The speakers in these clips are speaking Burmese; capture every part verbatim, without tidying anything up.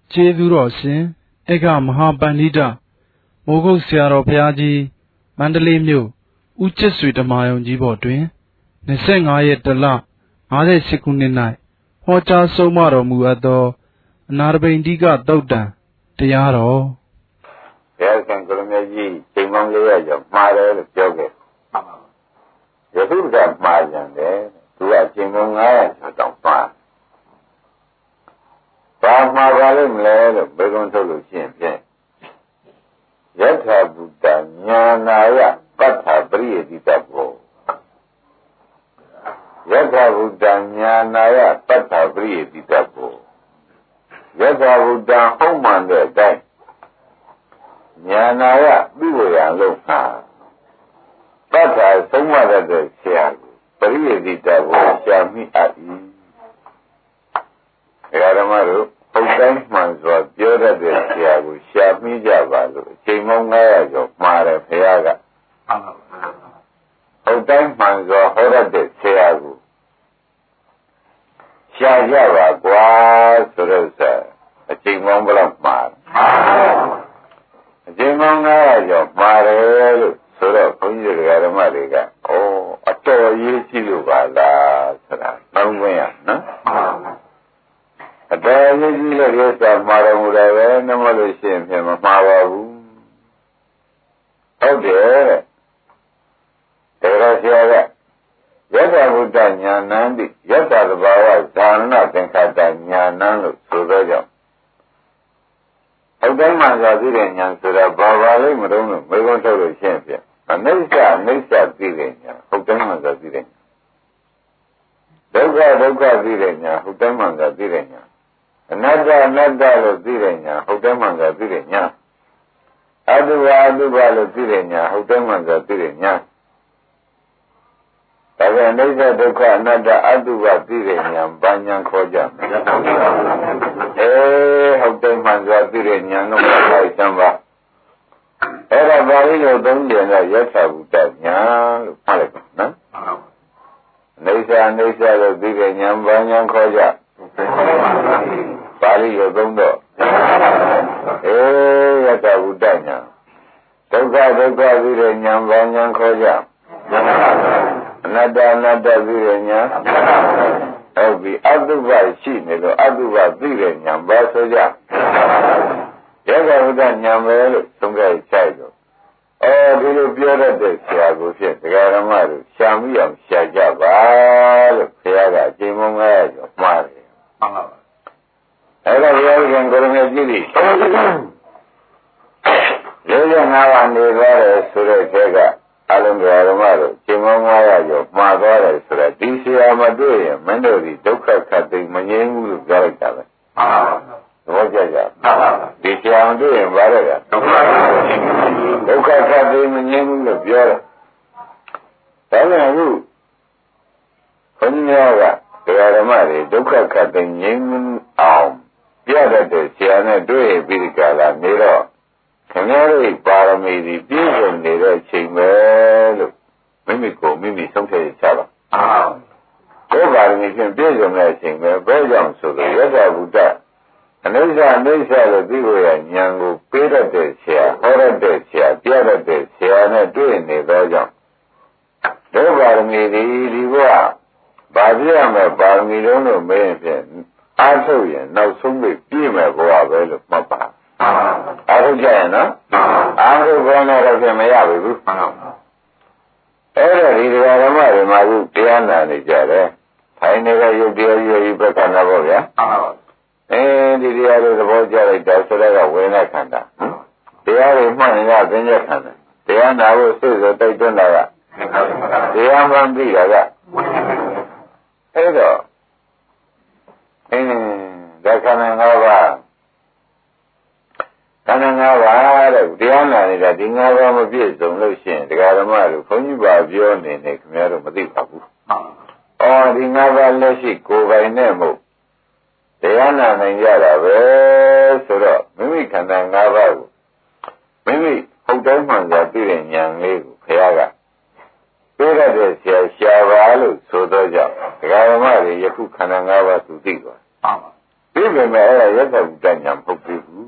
ကျေးဇူးတော်ရှင်ဧကမဟာပန္နိတမိုးကုတ်ဆရာတော်ဘုရားကြီးမန္တလေးမြို့ဦးကျစ်ဆွေဓမ္မာရုံကြီးပေါ်တွင်ยี่สิบห้าရက်တလ58ခုနှစ်၌ဟောကြားဆုံးမတော်မူအပ်သောအနာတပိန္တိကသုတ်တံတရားတော်ဘုရားရှင်ကိုရမကြီးချိန်မောင်းလေးရကြောင့်မှားတယ်လို့ပြောခဲ့ယခုကမှားကြတယ်သူကချိန်မောင်းငါးရာကျော်တောင်မှားဘာမှားပါလိမ့်မလဲလို့ဘယ်ကုန်းထုတ်လို့ရှိရင်ဖြင့်ယထာဘုဒ္ဓညာနာယပတ္ထပရိယတိတဘောယထာဘုဒ္ဓညာနာယပတ္ထပရိယတိတဘောယထာဘုဒ္ဓဟုတ်မှန်တဲ့အတိုင်းညာနာယပြုဝေရလုံးဟာပတ္ထဆုံးမရတဲ့ဆရာကိုပရိယတိတဘောရှာမိအပ်၏ဓမ္မတို့ဟုတ်တိုင်းမှန်စွာပြောတတ်တဲ့ဆရာကိုရှာမိကြပါလို့အချိန်မောင်းငါးရာကျော်မှားတယ်ဘုရားကဟုတ်တိုင်းမှန်စွာဟောတတ်တဲ့ဆရာကိုရှာကြပါကွာဆိုတော့အချိန်မောင်းဘယ်လောက်မှားအချိန်မောင်းငါးရာကျော်မှားတယ်လို့ဆိုတော့ဘုန်းကြီးတွေကဓမ္မတွေကဩအတော်ရေးရှိလို့ပါလားဆိုတာနှောင်းခွင့်ရနော်အတော်ကြီးကြီးလို့ရတာမှားတော်မူတယ်ပဲနှမလို့ရှိရင်ပြန်မမှားပါဘူးဟုတ်တယ်တဲ့ဒါကြဆရာကယတ္တဘုဒ္ဓညာဏံတိယတ္တသဘာဝဇာနသင်္ခါတညာဏံလို့ဆိုတော့ကြောင့်ဟုတ်တယ်မှန်စွာသိတဲ့ညာဆိုတာဘာပါလိမ့်မလို့မေးခွန်းထုတ်လို့ရှိရင်ပြန်အနိစ္စအနိစ္စသိတဲ့ညာဟုတ်တယ်မှန်စွာသိတဲ့ညာဒုက္ခဒုက္ခသိတဲ့ညာဟုတ်တယ်မှန်စွာသိတဲ့ညာအနတ္တအနတ္တလို့သိတဲ့ညာဟုတ်တယ်မှန်စွာသိတဲ့ညာအတုဝအတုဝလို့သိတဲ့ညာဟုတ်တယ်မှန်စွာသိတဲ့ညာဒါပေမဲ့အနိစ္စဒုက္ခအနတ္တအတုဝသိတဲ့ညာဘာညာခေါ်ကြမလဲအဲဟုတ်တယ်မှန်စွာသိတဲ့ညာတော့ဘာဆံပါအဲ့ဒါပါဠိလိုသုံးပြန်တော့ယထာဘုဒ္ဓညာလို့ဖတ်လိုက်ပါနော်အနိစ္စအနိစ္စလို့သိတဲ့ညာဘာညာခေါ်ကြပါဠိလိုသုံးတော့အေယတဝုဒ္ဒညာဒုက္ခဒုက္ခသိတဲ့ညာဘာညာခေါ်ကြအနတ္တအနတ္တသိတဲ့ညာဟုတ်ပြီအတုပရှိနေလို့အတုပသိတဲ့ညာဘာဆိုကြယတဝုဒ္ဒညာပဲလို့သုံးကြချိုက်တော့အဲဒီလိုပြောတတ်တဲ့ဆရာကိုဖြင့်ဒကာဓမ္မတို့ရှာမိအောင်ရှာကြပါလို့ဆရာကအချိန်မုန်းငါရကျော်မှားတယ်မှန်ပါပါအဲ့ဒါဘုရားရှင်ကိုရမေကြည့်ပြီလေးရငါးပါးနေသွားတယ်ဆိုတဲ့ထဲကအလုံးဓမ္မတို့ချိန်မုန်းငါရကျော်မှားသွားတယ်ဆိုတော့ဒီဆရာမတွေ့ရင်မင်းတို့ဒီဒုက္ခခတ်သိမငြိမ်းဘူးလို့ပြောလိုက်တာပဲမှန်ပါပါသဘောကျကြဒီဆရာမတွေ့ရင်ဘာလဲကဒုက္ခဒုက္ခခတ်သိမငြိမ်းဘူးလို့ပြောတယ်ဒါနဲ့အခုဘုန်းကြီးများကတရားဓမ္မတွေဒုက္ခခတ်သိငြိမ်းအောင်ပြတတ်တဲ့ဆရာနဲ့တွေ့ပြီးဒီကလာနေတော့ခင်ဗျားတို့ပါရမီတွေပြည့်စုံနေတဲ့အချိန်ပဲလို့မိမိကိုမိမိဆုံးဖြတ်ချပါဘုရားပါရမီဖြင့်ပြည့်စုံတဲ့အချိန်ပဲဘယ်ကြောင့်ဆိုလို့ယတ္တဘုဒ္ဓအနိစ္စအနိစ္စလို့သိဖို့ရဉာဏ်ကိုပေးတတ်တဲ့ဆရာဟောတတ်တဲ့ဆရာပြတတ်တဲ့ဆရာနဲ့တွေ့နေသောကြောင့်ဒုပါရမီဒီဒီဘုရားဘာပြရမလဲပါရမီလုံးလို့မင်းဖြင့်အားထုတ်ရင်နောက်ဆုံးပြည့်မယ်ဘုရားပဲလို့မှတ်ပါအားထုတ်ကြရင်နော်အားထုတ်ကောင်းတော့ဖြင့်မရဘူးအဲ့တော့ဒီတရားဓမ္မတွေမှာခုတရားနာနေကြတယ်ထိုင်နေတဲ့ယုတ်တရားကြီးကြီးပဲခန္ဓာပေါ့ဗျာအဲဒီတရားတွေသဘောကျလိုက်တာဆိုတော့ဝေဒနာခန္ဓာတရားတွေမှတ်ရင်ကသင်္ကြန်ခန္ဓာတရားနာဖို့စိတ်ဆိုတိုက်တွန်းတာကတရားမှန်ပြီတာကအဲ့တော့အင်းဒါခန္ဓာ၅ပါးခန္ဓာ၅ပါးတဲ့တရားနာနေတာဒီ၅ပါးမပြည့်စုံလို့ရှိရင်တရားဓမ္မတို့ဘုန်းကြီးပါပြောနေနေခင်ဗျားတို့မသိပါဘူးအော်ဒီ၅ပါးလက်ရှိကိုယ်ပိုင်နဲ့မို့တရားနာနိုင်ကြတာပဲဆိုတော့မိမိခန္ဓာ၅ပါးကိုမိမိဟုတ်တိုင်းမှန်စွာသိတဲ့ဉာဏ်လေးကိုခရကပြောရတဲ့ဆရာရှားပါလို့ဆိုတော့ကြောင့်ဒကာဓမ္မတွေယခုခန္ဓာ၅ပါးသူသိသွားဒီပေမဲ့အဲ့ဒါယသဗုဒ္ဓညာမဟုတ်သေးဘူး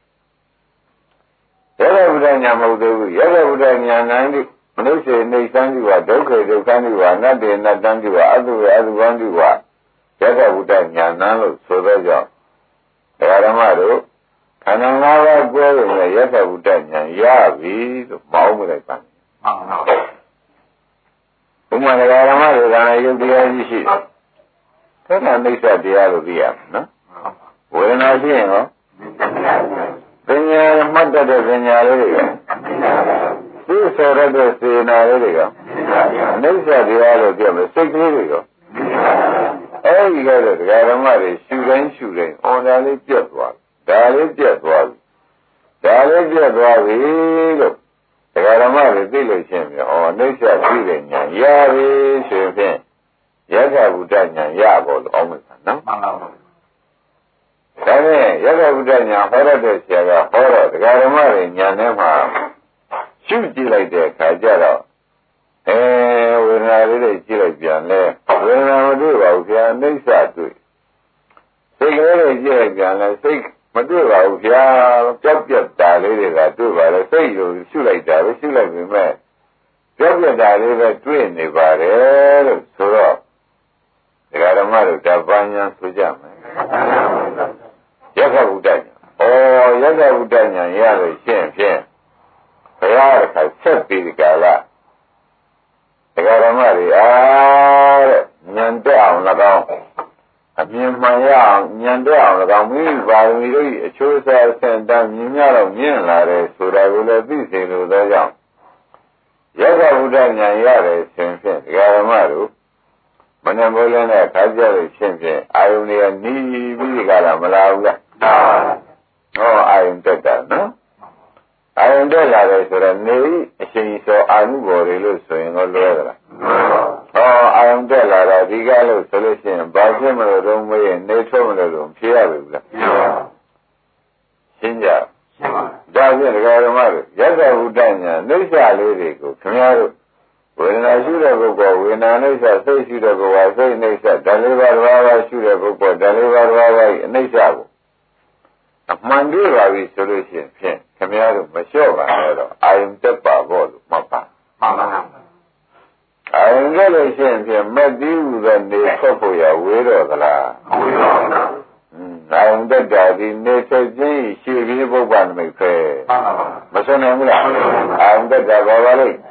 ယသဗုဒ္ဓညာမဟုတ်သေးဘူးယသဗုဒ္ဓညာနန္တိမနုဿေနေသံတိဝဒုက္ခေဒုက္ခတိဝနတ္တေနတ္တံတိဝအတုဝအတုဝံတိဝယသဗုဒ္ဓညာနံလို့ဆိုသောကြောင့်ဓမ္မတို့ခန္ဓာ၅ပါးကိုယ်ရဲ့ယသဗုဒ္ဓညာရပြီလို့မောင်းမလိုက်ပါနဲ့မှန်ပါဘုရားဓမ္မတွေကလည်းယုတ်တရားကြီးရှိတယ်ခန္ဓာအိဋ္ဌတရားလို့သိရမယ်နော်ဝေဒနာရှိရင်ရောပညာမှတ်တဲ့ပညာလေးတွေကသိဆိုရတဲ့စေနာလေးတွေကအိဋ္ဌတရားလို့ပြောမယ်စိတ်ကလေးတွေကအဲဒီကတည်းကဓမ္မတွေရှုတိုင်းရှုတိုင်းအော်ဒါလေးပြတ်သွားဒါလေးပြတ်သွားပြီဒါလေးပြတ်သွားပြီလို့ဒကာဓမ္မတွေသိလို့ရှင်းပြီဟောအိဋ္ဌသိတဲ့ညာရပြီဆိုရင်ယသဗုဒ္ဓညာရဖို့လို့အောင်းမယ်နော်မှန်ပါပါဒါနဲ့ယသဗုဒ္ဓညာဟောရတဲ့ဆရာကဟောတော့ဒကာဓမ္မတွေညာထဲမှာရှုကြည့်လိုက်တဲ့အခါကျတော့အဲဝေဒနာလေးတွေကြည့်လိုက်ပြန်လဲဝေဒနာမတွေ့ပါဘူးဗျာအိဋ္ဌတွေ့စိတ်ကလေးတွေကြည့်လိုက်ပြန်လဲစိတ်မတွေ့ပါဘူးဗျာကြောက်ပြတ်တာလေးတွေကတွေ့ပါလေစိတ်ကိုရှုလိုက်တာပဲရှုလိုက်ပြီမဲ့ကြောက်ပြတ်တာလေးပဲတွေ့နေပါတယ်လို့ဆိုတော့ဒကာဓမ္မတို့ဓပညာဆိုကြမယ်ယက္ခဗုဒ္ဓညာဩယက္ခဗုဒ္ဓညာရလို့ရှင်းဖြင့်ဘုရားကဆက်ပြီးဒီကလာဒကာဓမ္မတွေအားတဲ့ဉာဏ်တက်အောင်၎င်းအမြင်မှန်ရအောင်ဉာဏ်တက်အောင်၎င်းမိပါရမီတို့အချိုးစားအဆင့်တန်းမြင်ရတော့မြင်လာတယ်ဆိုတာကိုလည်းသိစေလိုသောကြောင့်ယက္ခဗုဒ္ဓညာရတယ်ရှင်ဖြင့်ဒကာဓမ္မတို့မနမိုးလင်းတဲ့ခါကြလို့ရှင်းဖြင့်အာယုန်တွေကနီးပြီးကြတာမလားဘူးလားဟောအာယုန်တက်တာနော်အာယုန်တက်လာတယ်ဆိုတော့နေအရှင်စောအာနုဘော်တွေလို့ဆိုရင်တော့လွဲသလားဟောအာယုန်တက်လာတာဒီကလို့ဆိုလို့ရှိရင်ဘာဖြစ်မလို့တော့မေးရင်နေထုတ်မလို့တော့ဖြေရပြီလားရှင်းကြရှင်းပါဒါဖြင့်ဒကာဓမ္မတို့ယက္ခဗုဒ္ဓညာအိဋ္ဌလေးတွေကိုခင်ဗျားတို့ဝေဒနာရှုတဲ့ပုဂ္ဂိုလ်ဝေဒနာအိဋ္ဌစိတ်ရှုတဲ့ပုဂ္ဂိုလ်စိတ်အိဋ္ဌဓာတ်လေးပါးတစ်ပါးပါရှုတဲ့ပုဂ္ဂိုလ်ဓာတ်လေးပါးတစ်ပါးပါအိဋ္ဌကိုအမှန်တွေ့ပါပြီဆိုလို့ရှိရင်ဖြင့်ခင်ဗျားတို့မလျှော့ပါနဲ့တော့အာယုန်တက်ပါဖို့လို့မှတ်ပါမှန်ပါပါအာယုန်တက်လို့ရှိရင်ဖြင့်မက်တိဟုသောနေထွက်ဖို့ရဝေးတော့သလားဝေးပါဘူးอืมအာယုန်တက်တာဒီနေထွက်ခြင်းရှိပြီးပုဗ္ဗနမိတ်ပဲမှန်ပါပါမဆုံးနိုင်ဘူးလားအာယုန်တက်တာဘာပါလိမ့်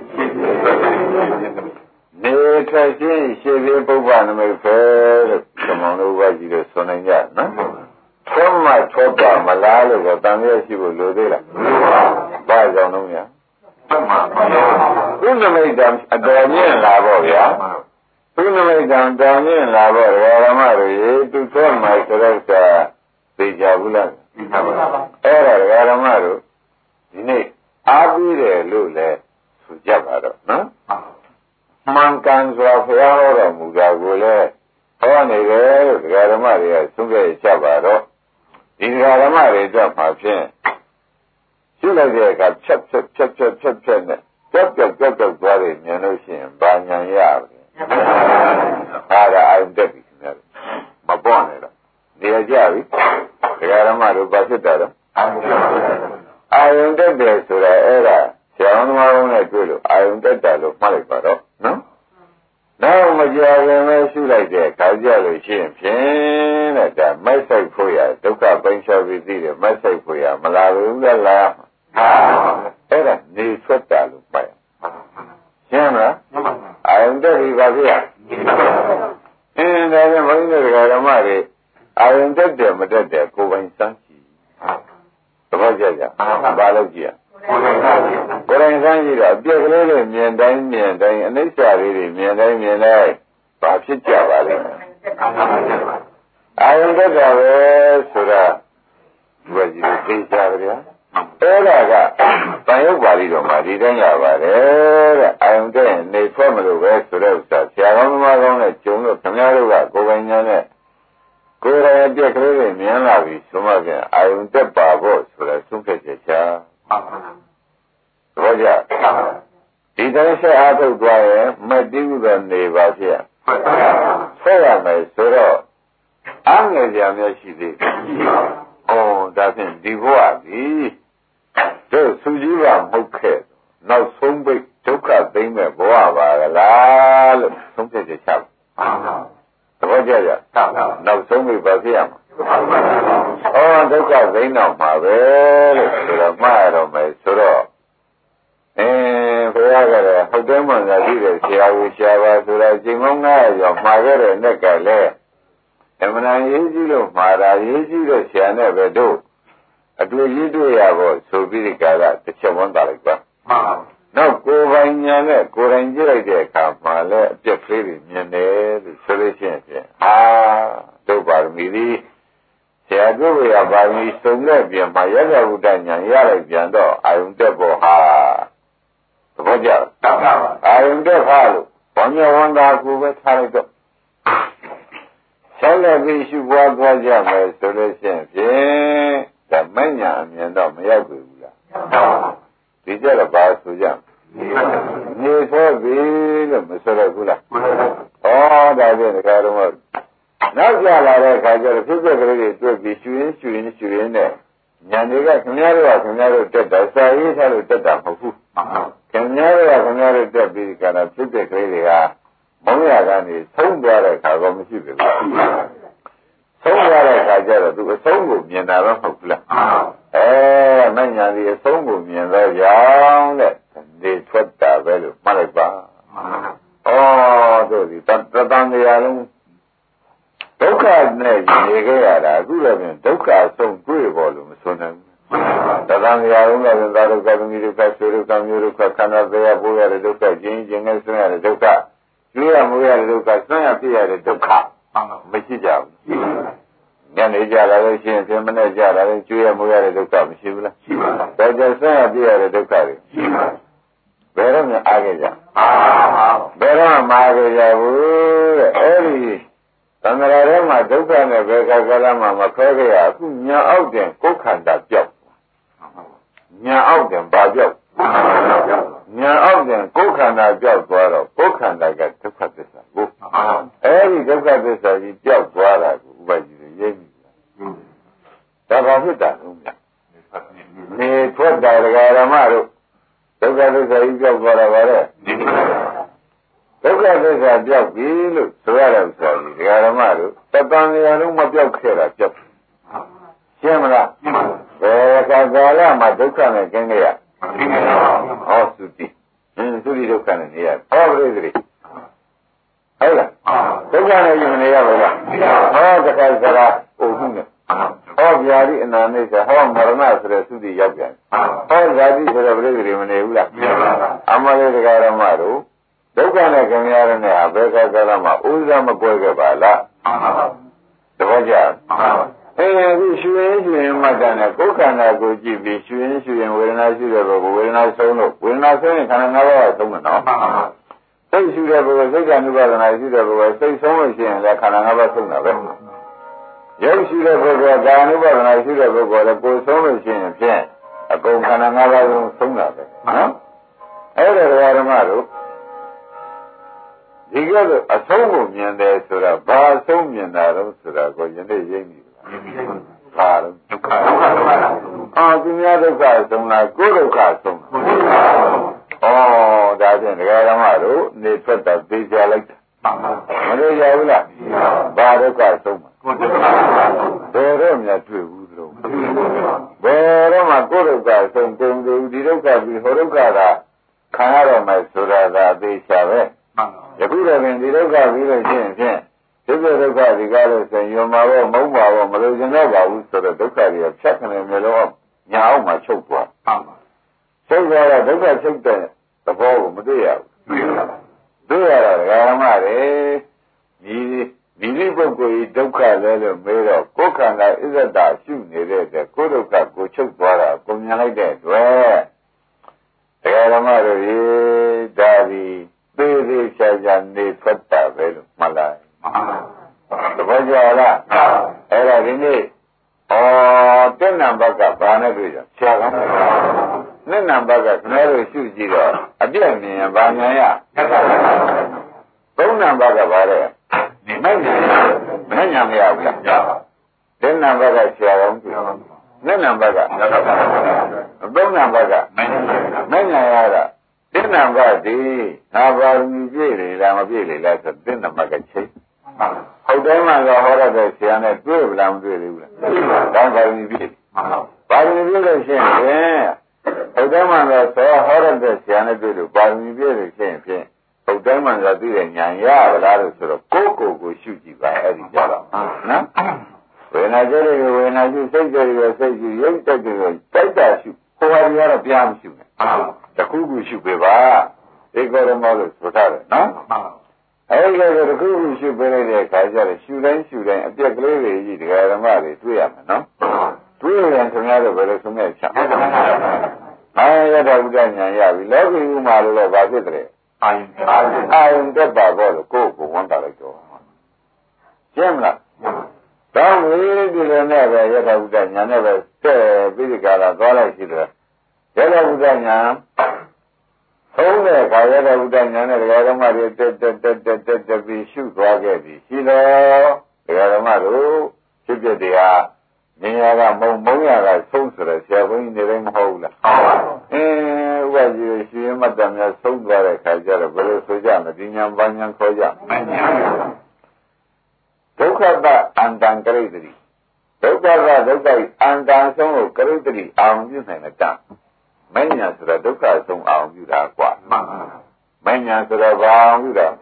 နေထွက်ခြင်းရှိပြီးပုဗ္ဗနမိတ်ပဲလို့ကမောင်တို့ကကြီးလို့ဆိုနိုင်ကြနော်သုံးမှထွက်ပါမလားလို့တော့တန်ရရှိဖို့လိုသေးလားဘာကြောင့်လုံးညာသုနမိတ်တံအတော်မြင့်လာပေါ့ဗျာသုနမိတ်တံတော်မြင့်လာပေါ့ဓမ္မတွေသူထွက်မှဆိုတော့သာသိကြဘူးလားသိပါပါအဲ့ဒါဓမ္မတို့ဒီနေ့အားပြီးတယ်လို့လည်းဆိုကြပါတော့နော်မှန်ကန်စွာဘုရားဟောတော်မူတာကိုလည်းဟောနေတယ်လို့ဓမ္မတွေကသုံးခဲ့ကြပါတော့ဒီဓမ္မတွေအတွက်မှာဖြင့်ရှုလိုက်တဲ့အခါဖြတ်ဖြတ်ဖြတ်ဖြတ်ဖြတ်ဖြတ်နဲ့ကြောက်ကြောက်ကြောက်ကြောက်သွားတယ်မြင်လို့ရှိရင်ဘာညာရပြီအားရအာယုန်တက်ပြီခင်ဗျာမပေါ့နဲ့တော့နေရာကြပြီဓမ္မတို့ဘာဖြစ်တာတော့အာယုန်တက်တယ်ဆိုတာအဲ့ဒါဆရာတော်သမားတို့နဲ့တွေ့လို့အာယုန်တက်တာလို့မှတ်လိုက်ပါတော့နော်နောက်မကြခင်ပဲရှုလိုက်တဲ့ခါကြလို့ရှိရင်ဖြင့်တဲ့ဒါမိုက်ဆိုင်ဖို့ရဒုက္ခပိုင်းခြားပြီးသိတယ်မိုက်ဆိုင်ဖို့ရမလာဘူးလားလားအဲ့ဒါနေထွက်တာလို့မှတ်ရှင်းလားအာယုန်တက်ပြီပါဗျာအင်းဒါနဲ့ဘုန်းကြီးတို့ဓမ္မတွေအာယုန်တက်တယ်မတက်တယ်ကိုယ်ပိုင်စမ်းကြည့်သဘောကျကြဘာလို့ကြည့်ရကိုယ်တိုင်ဆန်းကြည့်တော့အပြက်ကလေးတွေမြင်တိုင်းမြင်တိုင်းအနိစ္စလေးတွေမြင်တိုင်းမြင်တိုင်းဘာဖြစ်ကြပါလိမ့်မယ်အာယုန်တက်တာပဲဆိုတာဒီကကြီးသိကြပါဗျာအဲ့ဒါကတန်ရုပ်ပါဠိတော်မှာဒီတိုင်းရပါတယ်တဲ့အာယုန်တက်ရင်နေထွက်မလို့ပဲဆိုတဲ့ဥစ္စာဆရာကောင်းသမားကောင်းနဲ့ကျုံလို့ခင်ဗျားတို့ကကိုယ်ပိုင်ညာနဲ့ကိုယ်တိုင်အပြက်ကလေးတွေမြင်လာပြီဆိုမှပြန်အာယုန်တက်ပါဖို့ဆိုတဲ့သုံးဖြတ်ချက်ချာဘောကြဒီတိုင်းဆက်အားထုတ်သွားရင်မတိဥဒ္ဒနေပါဖြစ်ဆက်ရမယ်ဆိုတော့အားငယ်ကြမျက်ရှိသေးတယ်။အော်ဒါဖြင့်ဒီဘဝကြီးတို့သူကြီးကမဟုတ်ခဲ့နောက်ဆုံးပိတ်ဒုက္ခသိမ့်မဲ့ဘဝပါကလားလို့သုံးဖြတ်ချက်ချပါသဘောကျကြနောက်ဆုံးပိတ်ပါဖြစ်ရမှာအော်ဒုက္ခသိမ့်တော့မှာပဲလို့ဆိုတော့မှားတော့မယ်ဆိုတော့အဲဘုရားကလည်းဟုတ်တယ်မှန်သာရှိတယ်ဆရာဝဆရာပါဆိုတော့ချိန်မောင်းငါးရောမှာခဲ့တဲ့နဲ့ကလည်းအမှန်တန်ရေးကြည့်လို့မှာတာရေးကြည့်လို့ဆရာနဲ့ပဲတို့အတွေ့ရတွေ့ရဖို့ဆိုပြီးဒီကရတစ်ချက်ဝန်တာလိုက်ပါမှန်ပါနောက်ကိုယ်ပိုင်ညာနဲ့ကိုယ်တိုင်ကြည့်လိုက်တဲ့အခါမှာလည်းအပြက်ကလေးတွေမြင်တယ်လို့ဆိုလို့ရှိရင်ဖြင့်အာတို့ပါရမီသည်ဆရာတို့ရပါရမီစုံတဲ့ပြင်မှာရသဗုဒ္ဓညာရလိုက်ပြန်တော့အာယုန်တက်ဖို့ဟာသဘောကျလားမှန်ပါအာယုန်တက်ခါလို့ဘောညဝန်တာကိုပဲထားလိုက်တော့ဆက်လက်ပြီးရှုပွားသွားကြမယ်ဆိုလို့ရှိရင်ဖြင့်ဓမ္မညာအမြင်တော့မရောက်ပြီဘူးလားဒီကြတော့ဘာဆိုကြနေဆိုပြီလို့မဆိုရဘူးလားဩဒါဖြင့်ဒီကားတော့နောက်ကြလာတဲ့အခါကျတော့ဖြစ်ပျက်ကလေးတွေတွေ့ပြီးရှူရင်းရှူရင်းရှူရင်းနဲ့ညာတွေကခင်ဗျားတို့ကခင်ဗျားတို့တက်တာစာရေးထားလို့တက်တာမဟုတ်ဘူးခင်ဗျားတို့ကခင်ဗျားတို့တက်ပြီးကြတာဖြစ်ပျက်ကလေးတွေကမုန်းရကနေဆုံးသွားတဲ့အခါတော့မရှိဘူးဆုံးသွားတဲ့အခါကျတော့သူအဆုံးကိုမြင်တာတော့မဟုတ်ဘူးလားအဲမညာဒီအဆုံးကိုမြင်တော့ကြောင်းတဲ့ဒီထွက်တာပဲလို့မှတ်လိုက်ပါဩတို့ဒီတတန်တရားလုံးဒုက္ခနဲ့နေခဲ့ရတာအခုလည်းပြင်ဒုက္ခအဆုံးတွေ့ပေါ်လို့မဆိုနိုင်ဘူးတတန်တရားလုံးလည်းသာဒုက္ခသမီးဒုက္ခဆွေဒုက္ခမျိုးဒုက္ခခန္ဓာတရားပိုးရတဲ့ဒုက္ခကျင်းကျင်းနဲ့ဆွံ့ရတဲ့ဒုက္ခကျွေးရမွေးရတဲ့ဒုက္ခဆွံ့ရပြည့်ရတဲ့ဒုက္ခမရှိကြဘူးညနေကြလာလို့ရှိရင်ပြင်မနဲ့ကြလာရင်ကျွေးရမွေးရတဲ့ဒုက္ခမရှိဘူးလားရှိပါဘူးဒါကြောင့်ဆွံ့ရပြည့်ရတဲ့ဒုက္ခတွေရှိပါဘူးဘယ်တော့မှအားခဲ့ကြဘယ်တော့မှအားခဲ့ကြဘူးတဲ့အဲ့ဒီသံဃာထဲမှာဒုက္ခနဲ့ဘယ်ကကလမှာမခွဲခဲ့ရအခုညာအောက်တင်ကိုယ်ခန္ဓာပြောက်ညာအောက်တင်ဘာပြောက်ညာအောက်တင်ကိုယ်ခန္ဓာပြောက်သွားတော့ကိုယ်ခန္ဓာကဒုက္ခသစ္စာကိုအဲဒီဒုက္ခသစ္စာကြီးပြောက်သွားတာကိုဥပဒေကြီးရိပ်ပြီဒါဘာဖြစ်တာလဲနေထွက်တာဒကာရမတို့ဒုက္ခသစ္စာကြီးပြောက်သွားတာပါလေဒုက္ခသစ္စာပြောက်ပြီလို့ဆိုရတဲ့ဥစ္စာကြီးဒကာရမတို့တပံတရားလုံးမပြောက်ခဲ့တာပြောက်ရှင်းမလားဘယ်ကကာလမှာဒုက္ခနဲ့ကျင်းခဲ့ရဟောသုတိအင်းသုတိဒုက္ခနဲ့နေရဟောပရိသေဟုတ်လားဒုက္ခနဲ့ယူနေရပါလားဟောတခါစကားအိုဟုနဲ့ဟောဗျာတိအနာနိစ္စဟောမရဏဆိုတဲ့သုတိရောက်ပြန်ဟောဇာတိဆိုတဲ့ပရိသေမနေဘူးလားအမလေးဒကာရမတို့ဒုက္ခနဲ့ခင်ဗျားရတဲ့ဟာဘယ်ကကာလမှာဥစ္စာမကွဲခဲ့ပါလားသဘောကျအဲဒီရွှေရွှေမှတ်တယ်နဲ့ကိုယ်ခန္ဓာကိုကြည့်ပြီးရွှေရွှေဝေဒနာရှိတဲ့ဘုဝေဒနာဆုံးလို့ဝေဒနာဆုံးရင်ခန္ဓာငါးပါးဆုံးမယ်နော်စိတ်ရှိတဲ့ဘုစိတ်ကအနုပါဒနာရှိတဲ့ဘုစိတ်ဆုံးလို့ရှိရင်လည်းခန္ဓာငါးပါးဆုံးတာပဲရုပ်ရှိတဲ့ဘုကကာအနုပါဒနာရှိတဲ့ဘုကလည်းကိုယ်ဆုံးလို့ရှိရင်ဖြင့်အကုန်ခန္ဓာငါးပါးဆုံးဆုံးတာပဲနော်အဲ့ဒါဓမ္မတို့ဒီကဲတော့အဆုံးကိုမြင်တယ်ဆိုတာဘာအဆုံးမြင်တာတော့ဆိုတာကိုယနေ့ရိပ်ပြီဘာလို့ဒုက္ခဒုက္ခအာသူများဒုက္ခဆုံးလားကိုယ်ဒုက္ခဆုံးလားဩဒါဖြင့်ဒကာဓမ္မတို့နေထွက်တာသိကြလိုက်တာမလို့ရဘူးလားဘာဒုက္ခဆုံးမှာကိုယ်ဒုက္ခဘယ်တော့မှတွေ့ဘူးလို့ဘယ်တော့မှကိုယ်ဒုက္ခဆုံးကုန်တယ်ဒီဒုက္ခပြီးဟောဒုက္ခကခံရတော့မှဆိုတာသာသိချပဲယခုတော့ပင်ဒီဒုက္ခပြီးလို့ရှိရင်ဖြင့်ဒီဒုက္ခဒီကားလို့ဆိုရင်မှာတော့မုန်းပါတော့မလို့ကျင်တော့ပါဘူးဆိုတော့ဒုက္ခတွေကဖြတ်ခနေမျိုးလုံးညာအောင်မှချုပ်သွားချုပ်သွားတော့ဒုက္ခချုပ်တဲ့သဘောကိုမတွေ့ရဘူးတွေ့ရတာဓမ္မတွေဒီဒီလိပုဂ္ဂိုလ်ဒုက္ခလဲလို့မေးတော့ကိုယ်ခန္ဓာဣဇဒာရှုနေတဲ့တဲ့ကိုယ်ဒုက္ခကိုချုပ်သွားတာကိုမြင်လိုက်တဲ့အတွက်ဓမ္မတို့ရေဒါဒီသေးသေးချာချာနေထွက်တာပဲလို့မှတ်လိုက်သဘောကျလားအဲ့ဒါဒီနေ့ဩတက်နံပါတ်ကဘာနဲ့တွေ့ကြဆရာကောင်းနှစ်နံပါတ်ကခင်ဗျားတို့ရှုကြည့်တော့အပြည့်မြင်ရင်ဘာညာရသုံးနံပါတ်ကဘာလဲမဲ့ညာမဲ့ညာမရဘူးလားတဲ့နံပါတ်ကဆရာကောင်းပြီနဲ့နံပါတ်ကသုံးနံပါတ်ကမဲ့ညာရတာတဲ့နံပါတ်ဒီငါပါရမီပြည့်လေလားမပြည့်လေလားဆိုတဲ့နံပါတ်ကချိန်ဟုတ်တယ်မှတော့ဟောရတဲ့ဆရာနဲ့တွေ့ဗလားမတွေ့ဘူးလားဒါပါရမီပြည့်ပါရမီပြည့်လို့ရှိရင်ဟုတ်တယ်မှတော့သောဟောရတဲ့ဆရာနဲ့တွေ့လို့ပါရမီပြည့်လို့ရှိရင်ဖြင့်ဟုတ်တယ်မှတော့သိတဲ့ဉာဏ်ရပါလားလို့ဆိုတော့ကိုယ်ကိုယ်ကိုရှုကြည့်ပါအဲ့ဒီကြတော့နော်ဝေဒနာကြတဲ့ဝေဒနာရှုစိတ်ကြတဲ့စိတ်ရှုရုပ်တက်တဲ့တိုက်တာရှုဟိုဟာတွေကတော့ပြားမရှုနဲ့တခုခုရှုပေးပါဧကောရမောလို့ဆိုထားတယ်နော်အဲ့ဒီလိုတခုခုရှုပေးလိုက်တဲ့အခါကျတော့ရှုတိုင်းရှုတိုင်းအပြက်ကလေးတွေကြီးတရားဓမ္မတွေတွေ့ရမယ်နော်တွေ့ရင်ခင်ဗျားတို့ဘယ်လိုဆုံးဖြတ်ချက်အာရတဝိဒဉာဏ်ရပြီလောကီဥမာလို့ဘာဖြစ်တယ်အာယုအာယုတက်ပါတော့လို့ကိုယ့်ကိုဝန်တာလိုက်တော့ရှင်းမလားတောင်းဝေးဒီလိုနဲ့ပဲရတဝိဒဉာဏ်နဲ့ပဲတဲ့ပြီးဒီကလာသွားလိုက်ရှိတယ်ရတဝိဒဉာဏ်သုံးတဲ့ခါရတဝိဒဉာဏ်နဲ့တရားဓမ္မတွေတက်တက်တက်တက်တက်တက်ပြီးရှုသွားခဲ့ပြီရှိတော့တရားဓမ္မတို့ဖြစ်ဖြစ်တရားဉာဏ်ရကမုံမုံရကဆုံးဆိုတော့ဆရာဘုန်းကြီးနေလည်းမဟုတ်ဘူးလားဟုတ်ပါဘူးအင်းဥပဒေရှိရင်မတ္တများဆုံးသွားတဲ့ခါကျတော့ဘယ်လိုဆိုကြမလဲဒီဉာဏ်ပညာခေါ်ကြမဉာဏ်ဒုက္ခတအန္တံကရိတ္တိဒုက္ခကဒုက္ခအန္တံဆုံးကိုကရိတ္တိအောင်ပြုနိုင်တဲ့တမဉာဏ်ဆိုတာဒုက္ခဆုံးအောင်ပြုတာกว่าမဉာဏ်ဆိုတာဘာအောင်ပြုတာ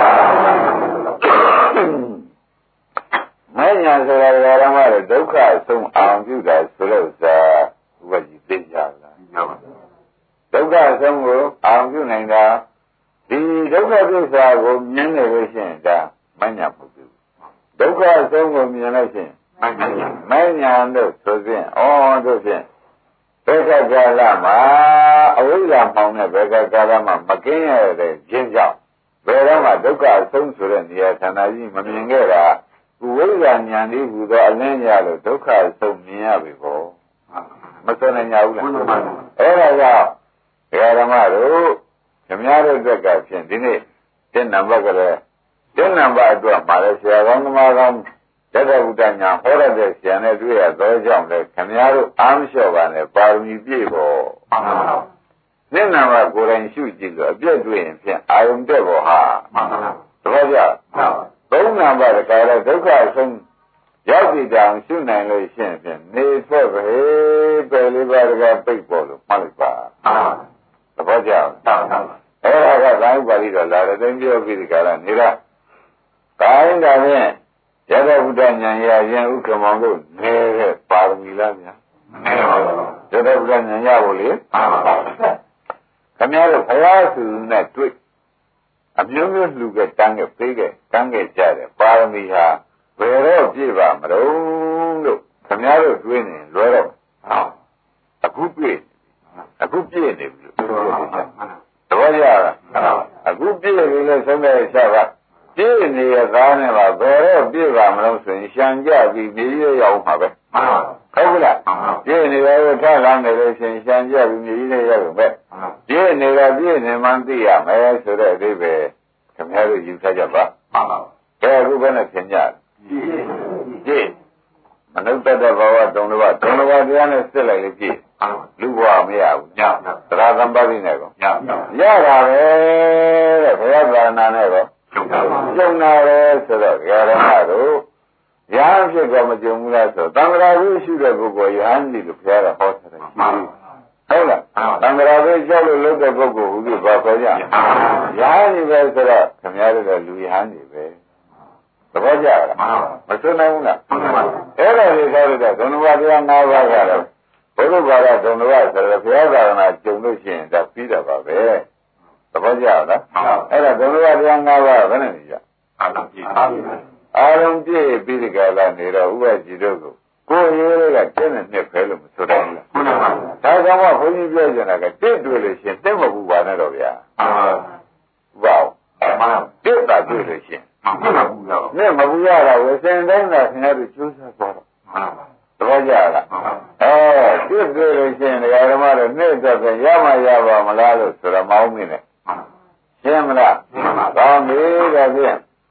မဉ္ဇဉ်ဆိုတာဓမ္မတွေဒုက္ခဆုံးအောင်ပြုတာဆိုလို့သာဥပဒေသိကြလားဒုက္ခဆုံးကိုအောင်ပြုနိုင်တာဒီဒုက္ခသစ္စာကိုမြင်နေလို့ရှိရင်ဒါမဉ္ဇဉ်ပုဂ္ဂိုလ်ဒုက္ခဆုံးကိုမြင်လို့ရှိရင်မဉ္ဇဉ်မဉ္ဇဉ်တို့ဆိုဖြင့်ဩတို့ဖြင့်ဘယ်ကကာလမှာအဝိဇ္ဇာမှောင်တဲ့ဘယ်ကကာလမှာမကင်းရတဲ့ခြင်းကြောင့်ဘယ်တော့မှဒုက္ခဆုံးဆိုတဲ့နေရာဌာနကြီးမမြင်ခဲ့တာဝိဇ္ဇာဉာဏ်လေးဟူသောအလင်းရလို့ဒုက္ခဆုံးမြင်ရပြီပေါ့မစွနိုင်ကြဘူးလားအဲ့ဒါကြောင့်ဒကာဓမ္မတို့ဓမ္မတို့အတွက်ကဖြင့်ဒီနေ့တဲ့နံပါတ်ကလေးတဲ့နံပါတ်အတွက်မှာလဲဆရာကောင်းသမားကောင်းတတဝုဒ္ဒညာဟောရတဲ့ဆရာနဲ့တွေ့ရသောကြောင့်လဲခင်ဗျားတို့အားမလျှော့ပါနဲ့ပါရမီပြည့်ပေါ့တဲ့နံပါတ်ကိုယ်တိုင်ရှုကြည့်လို့အပြည့်တွေ့ရင်ဖြင့်အာယုန်တက်ပေါ်ဟာသဘောကျသုံးနံပါတ်ကလည်းဒုက္ခဆုံးရောက်ပြီတောင်ရှုနိုင်လို့ရှိရင်ဖြင့်နေထွက်ပဲပယ်လေးပါးကပိတ်ပေါ်လို့မှတ်လိုက်ပါသဘောကျအဲ့ဒါကသာဥပါလိတော့လာတဲ့သိပြောပြီးဒီကရနေရကိုင်းတာဖြင့်ရတ္တဗုဒ္ဓဉာဏ်ရရင်ဥက္ကမောင်တို့နေတဲ့ပါရမီလားဗျာနေပါဘူးရတ္တဗုဒ္ဓဉာဏ်ရဖို့လေခင်ဗျားတို့ဘုရားစုနဲ့တွေ့အမျိုးမျိုးလှူခဲ့တန်းခဲ့ပေးခဲ့တန်းခဲ့ကြတယ်ပါရမီဟာဘယ်တော့ပြည့်ပါမလို့လို့ခင်ဗျားတို့တွေးနေလွယ်တော့အခုပြည့်အခုပြည့်နေပြီလို့ပြောကြတယ်သဘောကျလားအခုပြည့်ပြီလို့ဆုံးတဲ့ချက်ပါပြည့်နေရသားနဲ့ပါဘယ်တော့ပြည့်ပါမလို့ဆိုရင်ရှံကြပြီးမြေကြီးရောက်မှာပဲဟုတ်ကလားပြည့်နေတော့ထားလာနေလို့ရှိရင်ရှံကြပြီးမြေကြီးနဲ့ရောက်ပဲပြည့်နေတာပြည့်နေမှသိရမယ်ဆိုတဲ့အသေးပဲခင်ဗျားတို့ယူထားကြပါမှန်ပါဘူးကဲအခုဘယ်နဲ့သင်ကြပြည့်မနုဿတ္တဘဝတုံးတစ်ပါးတုံးတစ်ပါးတရားနဲ့စစ်လိုက်လို့ပြည့်လူဘဝမရဘူးညသရသံပါဠိနဲ့ကောညရတာပဲတဲ့ဘုရားသာနာနဲ့ကောကျုံတာပဲဆိုတော့ဓမ္မတို့ရဟန်းဖြစ်တော့မကြုံဘူးလားဆိုသံဃာဝိရှိတဲ့ပုဂ္ဂိုလ်ရဟန်းကြီးလို့ဘုရားကဟောထားတယ်ဟုတ်လားသံဃာဝိကြောက်လို့လုပ်တဲ့ပုဂ္ဂိုလ်ဟူပြီးဘာခေါ်ကြရဟန်းကြီးပဲဆိုတော့ခင်ဗျားတို့ကလူရဟန်းကြီးပဲသဘောကျလားမစွနိုင်ဘူးလားအဲ့ဒါတွေခေါ်လို့တော့ဒုံဘတရား၅ပါးကတော့ဘုရားဘာသာဒုံဘဆိုတော့ဘုရားသာသနာကျုံလို့ရှိရင်ဒါပြီးတာပါပဲသဘောကျလားအဲ့ဒါဒုံဘတရား၅ပါးဘယ်နဲ့နေကြအာလုံးပြည့်အာလုံးပြည့်ပြီးဒီကလာနေတော့ဥပ္ပကြီးတို့ကိုကိုယ်ရေးကကျင်းတဲ့နှစ်ဖဲလို့မဆိုတော့ဘူးလားမှန်ပါပါဒါကြောင့်ဘုန်းကြီးပြောကြတာကတစ်တွေ့လို့ရှိရင်တက်မဘူးပါနဲ့တော့ဗျာမှန်ပါပါမှန်တစ်တာတွေ့လို့ရှိရင်မှန်ပါဘူးတော့နဲ့မဘူးရတာဝစင်တိုင်းသာခင်ဗျားတို့ကျိုးစားသွားတော့မှန်ပါသဘောကျလားအဲတစ်တွေ့လို့ရှိရင်ဒကာဓမ္မတို့နှစ်သက်ပဲရမရပါမလားလို့ဆိုတော့မောင်းမင်းနဲ့ရှင်းမလားကောင်းပြီဒါဖြင့်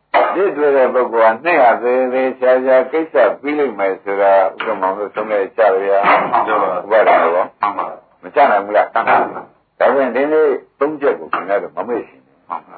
ဒီတွေ့တဲ့ပုဂ္ဂိုလ်ကနှစ်ရသေးသေးချာချာကိစ္စပြီးလိမ့်မယ်ဆိုတာဥက္ကမောင်တို့ဆုံးတဲ့ချရရဘယ်လိုလဲမချနိုင်ဘူးလားဒါပြန်ဒီနေ့သုံးချက်ကိုခင်ဗျားတို့မမေ့ရှင်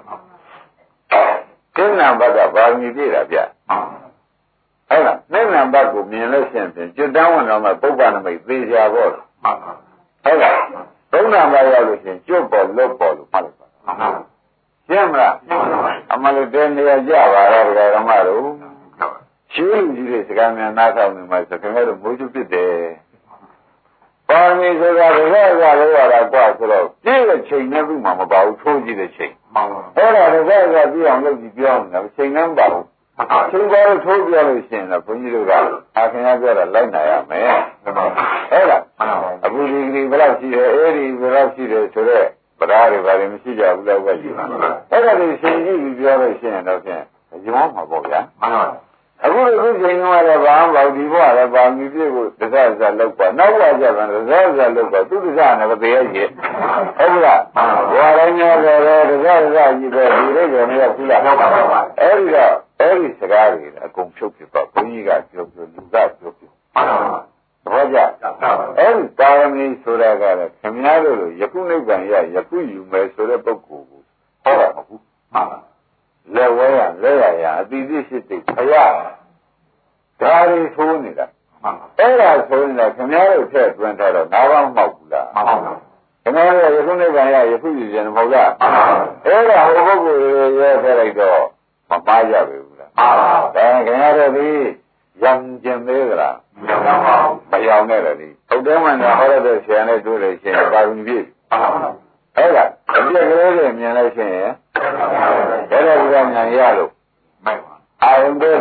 ကိဏ္ဍဘက်ကဘာမြည်ပြတာဗျဟုတ်လားနိဗ္ဗာန်ဘက်ကိုမြင်လို့ရှိရင်ကျွတ်တန်းဝင်တော့မှပုပ္ပနမိတ်သေချာပေါ့ဟုတ်လားသုံးနာဘရောက်လို့ရှိရင်ကျွတ်ပေါ်လွတ်ပေါ်လို့မှတ်လိုက်ပါရှင်းမလားအမှန်လို့တဲနေရကြပါတော့ဒကာဓမ္မတို့ရှင်းလူကြီးတွေစကားများနားထောင်နေမှဆိုခင်ဗျားတို့မိုးချုပ်ဖြစ်တယ်ပါမီဆိုတာတကယ်ကလည်းရတာကွာဆိုတော့ပြည့်တဲ့ချိန်နဲ့သူ့မှာမပါဘူးထိုးကြည့်တဲ့ချိန်အဲ့ဒါတကယ်ကပြည့်အောင်လုပ်ကြည့်ပြောင်းနေတာချိန်နဲ့မပါဘူးချိန်ပေါ်လို့ထိုးပြလို့ရှိရင်တော့ဘုန်းကြီးတို့ကအာခင်ရပြောတာလိုက်နိုင်ရမယ်ဟုတ်လားအခုဒီဒီဘယ်လောက်ရှိတယ်အဲ့ဒီဘယ်လောက်ရှိတယ်ဆိုတော့ဗရာတွေဘာတွေမရှိကြဘူးလားဘယ်ကြီးအဲ့ဒါတွေချိန်ကြည့်ပြီးပြောလို့ရှိရင်တော့ဖြင့်ရောမှာပေါ့ဗျာအခုအခုချိန်ကလည်းဘာမှမဟုတ်ဒီဘဝလည်းပါမီပြည့်ကိုတစားစားလောက်ပါနောက်ဘဝကျပြန်တစားစားလောက်ပါသူတစားနဲ့ပဲတည်းရဲ့ဟုတ်လားဘဝတိုင်းများဆိုတော့တစားစားကြီးပဲဒီလိုကြောင့်မရောက်ဘူးလားအဲ့ဒီတော့အဲ့ဒီစကားတွေအကုန်ဖြုတ်ပြပါဘုန်းကြီးကပြောပြောလူကပြောပြောဘောကြအဲ့ဒီပါရမီဆိုတာကလည်းခင်ဗျားတို့လိုယခုနိဗ္ဗာန်ရယခုယူမယ်ဆိုတဲ့ပုဂ္ဂိုလ်ကိုဟောတာမဟုတ်ဘူးလက်ဝဲရလက်ရရအတိအကျရှိတဲ့ဖယားဒါတွေဆိုးနေတာအဲ့ဒါဆိုနေတာခင်ဗျားတို့ထည့်တွင်ထားတော့နားမမောက်ဘူးလားမဟုတ်ဘူးခင်ဗျားတို့ယခုနိဗ္ဗာန်ရယခုယူခြင်းမဟုတ်လားအဲ့ဒါဟိုပုဂ္ဂိုလ်တွေရဲထည့်လိုက်တော့မပါကြဘူးလားဒါခင်ဗျားတို့ဒီရံကျင်သေးသလားမရောင်နဲ့လေဒီဟုတ်တယ်မှန်တယ်ဟောရတဲ့ဆရာနဲ့တွေ့လို့ရှိရင်ပါဝင်ပြီဟုတ်လားအပြည့်ကလေးတွေမြင်လို့ရှိရင်အဲ့ဒါကညာရလို့အာရုံတွေ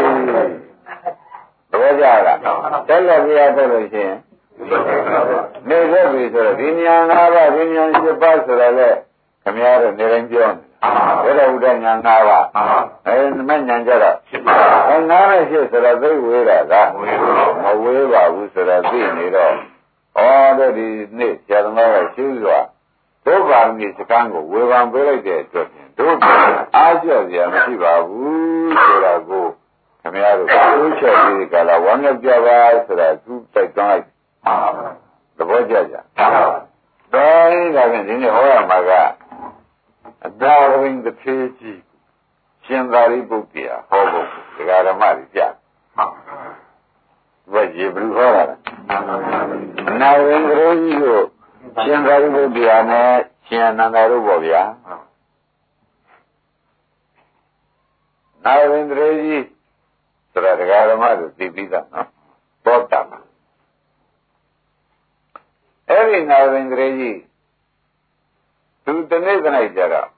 တော့ကြလားတက်လက်ပြရတဲ့လို့ရှိရင်နေသက်ပြီဆိုတော့ဒီညာ၅ပါးဒီညာ၈ပါးဆိုတော့လေခင်ဗျားတို့နေတိုင်းပြောနေတယ်ဒါတော့ဥဒ္ဒညာ၅ပါးအဲမညာကြတော့အဲငါးနဲ့ရှစ်ဆိုတော့သိဝေးတာကမဝေးပါဘူးဆိုတော့သိနေတော့ဩတို့ဒီနေ့ဆရာသမားကရှင်းစွာတို့ပါမီစကန်းကိုဝေဖန်ပေးလိုက်တဲ့အတွက်ဖြင့်တို့အားကျော်စရာမရှိပါဘူးဆိုတာကိုခင်ဗျားတို့သိချက်ပြီးကြလားဝမ်းမြောက်ကြပါဆိုတာသူတိုက်တွန်းလိုက်သဘောကျကြတိုင်းဒါဖြင့်ဒီနေ့ဟောရမှာကအဒါဝိင်တစ်ဖြည်းကြီးရှင်သာရိပုတ္တရာဟောဖို့ဒကာဓမ္မတွေကြားဘယ်ကြီးဘယ်ဟောတာအနာဝိင်္ဂရောကြီးကိုရှင်သာရိပုတ္တရာနဲ့ရှင်အနန္ဒတို့ပေါ့ဗျာနာဝိင်္ဂရောကြီးဆိုတာဒကာဓမ္မတို့သိပြီးသားနော်သောတာပန်အဲ့ဒီနာဝိင်္ဂရောကြီးသူတနေ့ကနေ့ကြတော့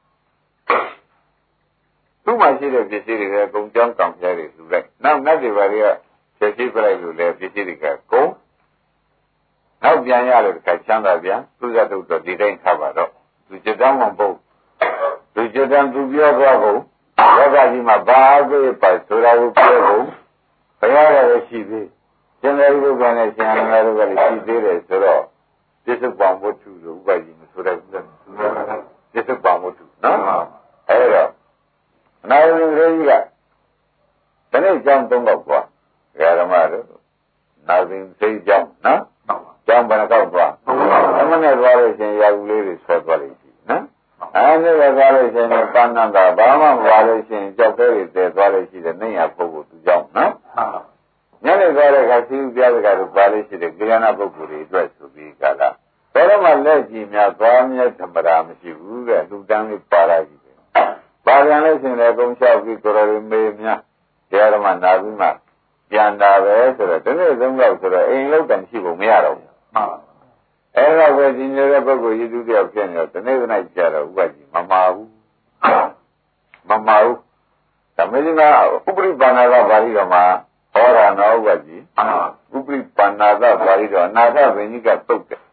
သူ့မှာရှိတဲ့ပစ္စည်းတွေကအကုန်ကြောင်းတောင်ပြဲတွေလူလိုက်နောက်နတ်တွေဘာတွေကဖြစ်ရှိပြလိုက်လို့လည်းပစ္စည်းတွေကကုန်နောက်ပြန်ရလို့တခါချမ်းသာပြန်သူဇတ်တို့တော့ဒီတိုင်းထားပါတော့သူจิตတမ်းမပုတ်သူจิตတမ်းသူပြောသွားကုန်လောကကြီးမှာဘာသေးပါဆိုတာကိုပြောကုန်ဘုရားလည်းရှိသေးရှင်သာရိပုတ္တရာနဲ့ရှင်အနန္ဒတို့ကလည်းရှိသေးတယ်ဆိုတော့ပစ္စုပန်ဝတ္ထုလို့ဥပ္ပါကြီးမဆိုတဲ့ဘူးပစ္စုပန်ဝတ္ထုနော်အဲ့တော့အနာဝိင်္ဂရောကြီးကဒီနေ့ကျောင်းသုံးတော့ကွာဓမ္မတို့နာသင်စိတ်ကျောင်းနော်ကျောင်းဘယ်နှကောက်သွားအမနဲ့သွားလို့ရှင်ရာဟုလေးတွေဆွဲသွားလိမ့်ရှိနော်အဲ့ဒီကသွားလို့ရှင်ပန်းနန္တာဘာမှမပါလို့ရှင်ကြောက်သေးတွေတည်သွားလို့ရှိတယ်နေရပုဂ္ဂိုလ်သူကျောင်းနော်ညနေသွားတဲ့အခါသီးဥပြားစကားတို့ပါလို့ရှိတယ်ကိရဏပုဂ္ဂိုလ်တွေအတွက်ဆိုပြီးကလာဘယ်တော့မှလက်ကြည့်များသွားမြဲဓမ္မရာမရှိဘူးတဲ့လူတန်းလေးပါလာကြည့်တယ်ပါပြန်လို့ရှင်လည်းအကုန်လျှောက်ပြီးကိုယ်တော်မေးများတရားဓမ္မနာပြီးမှပြန်တာပဲဆိုတော့ဒီနေ့သုံးတော့ဆိုတော့အိမ်လောက်တန်ရှိဖို့မရတော့ဘူးအဲ့တော့ပဲဒီနေတဲ့ပုဂ္ဂိုလ်ရည်သူတယောက်ဖြစ်နေတော့ဒီနေ့ကနေ့ကြာတော့ဥပ္ပကြီးမမာဘူးမမာဘူးဒါမင်းကဥပ္ပရိပါဏာကပါဠိတော်မှာဟောတာနော်ဥပ္ပကြီးဥပ္ပရိပါဏာကပါဠိတော်အနာဂတ်ဘိညာကတုတ်တယ်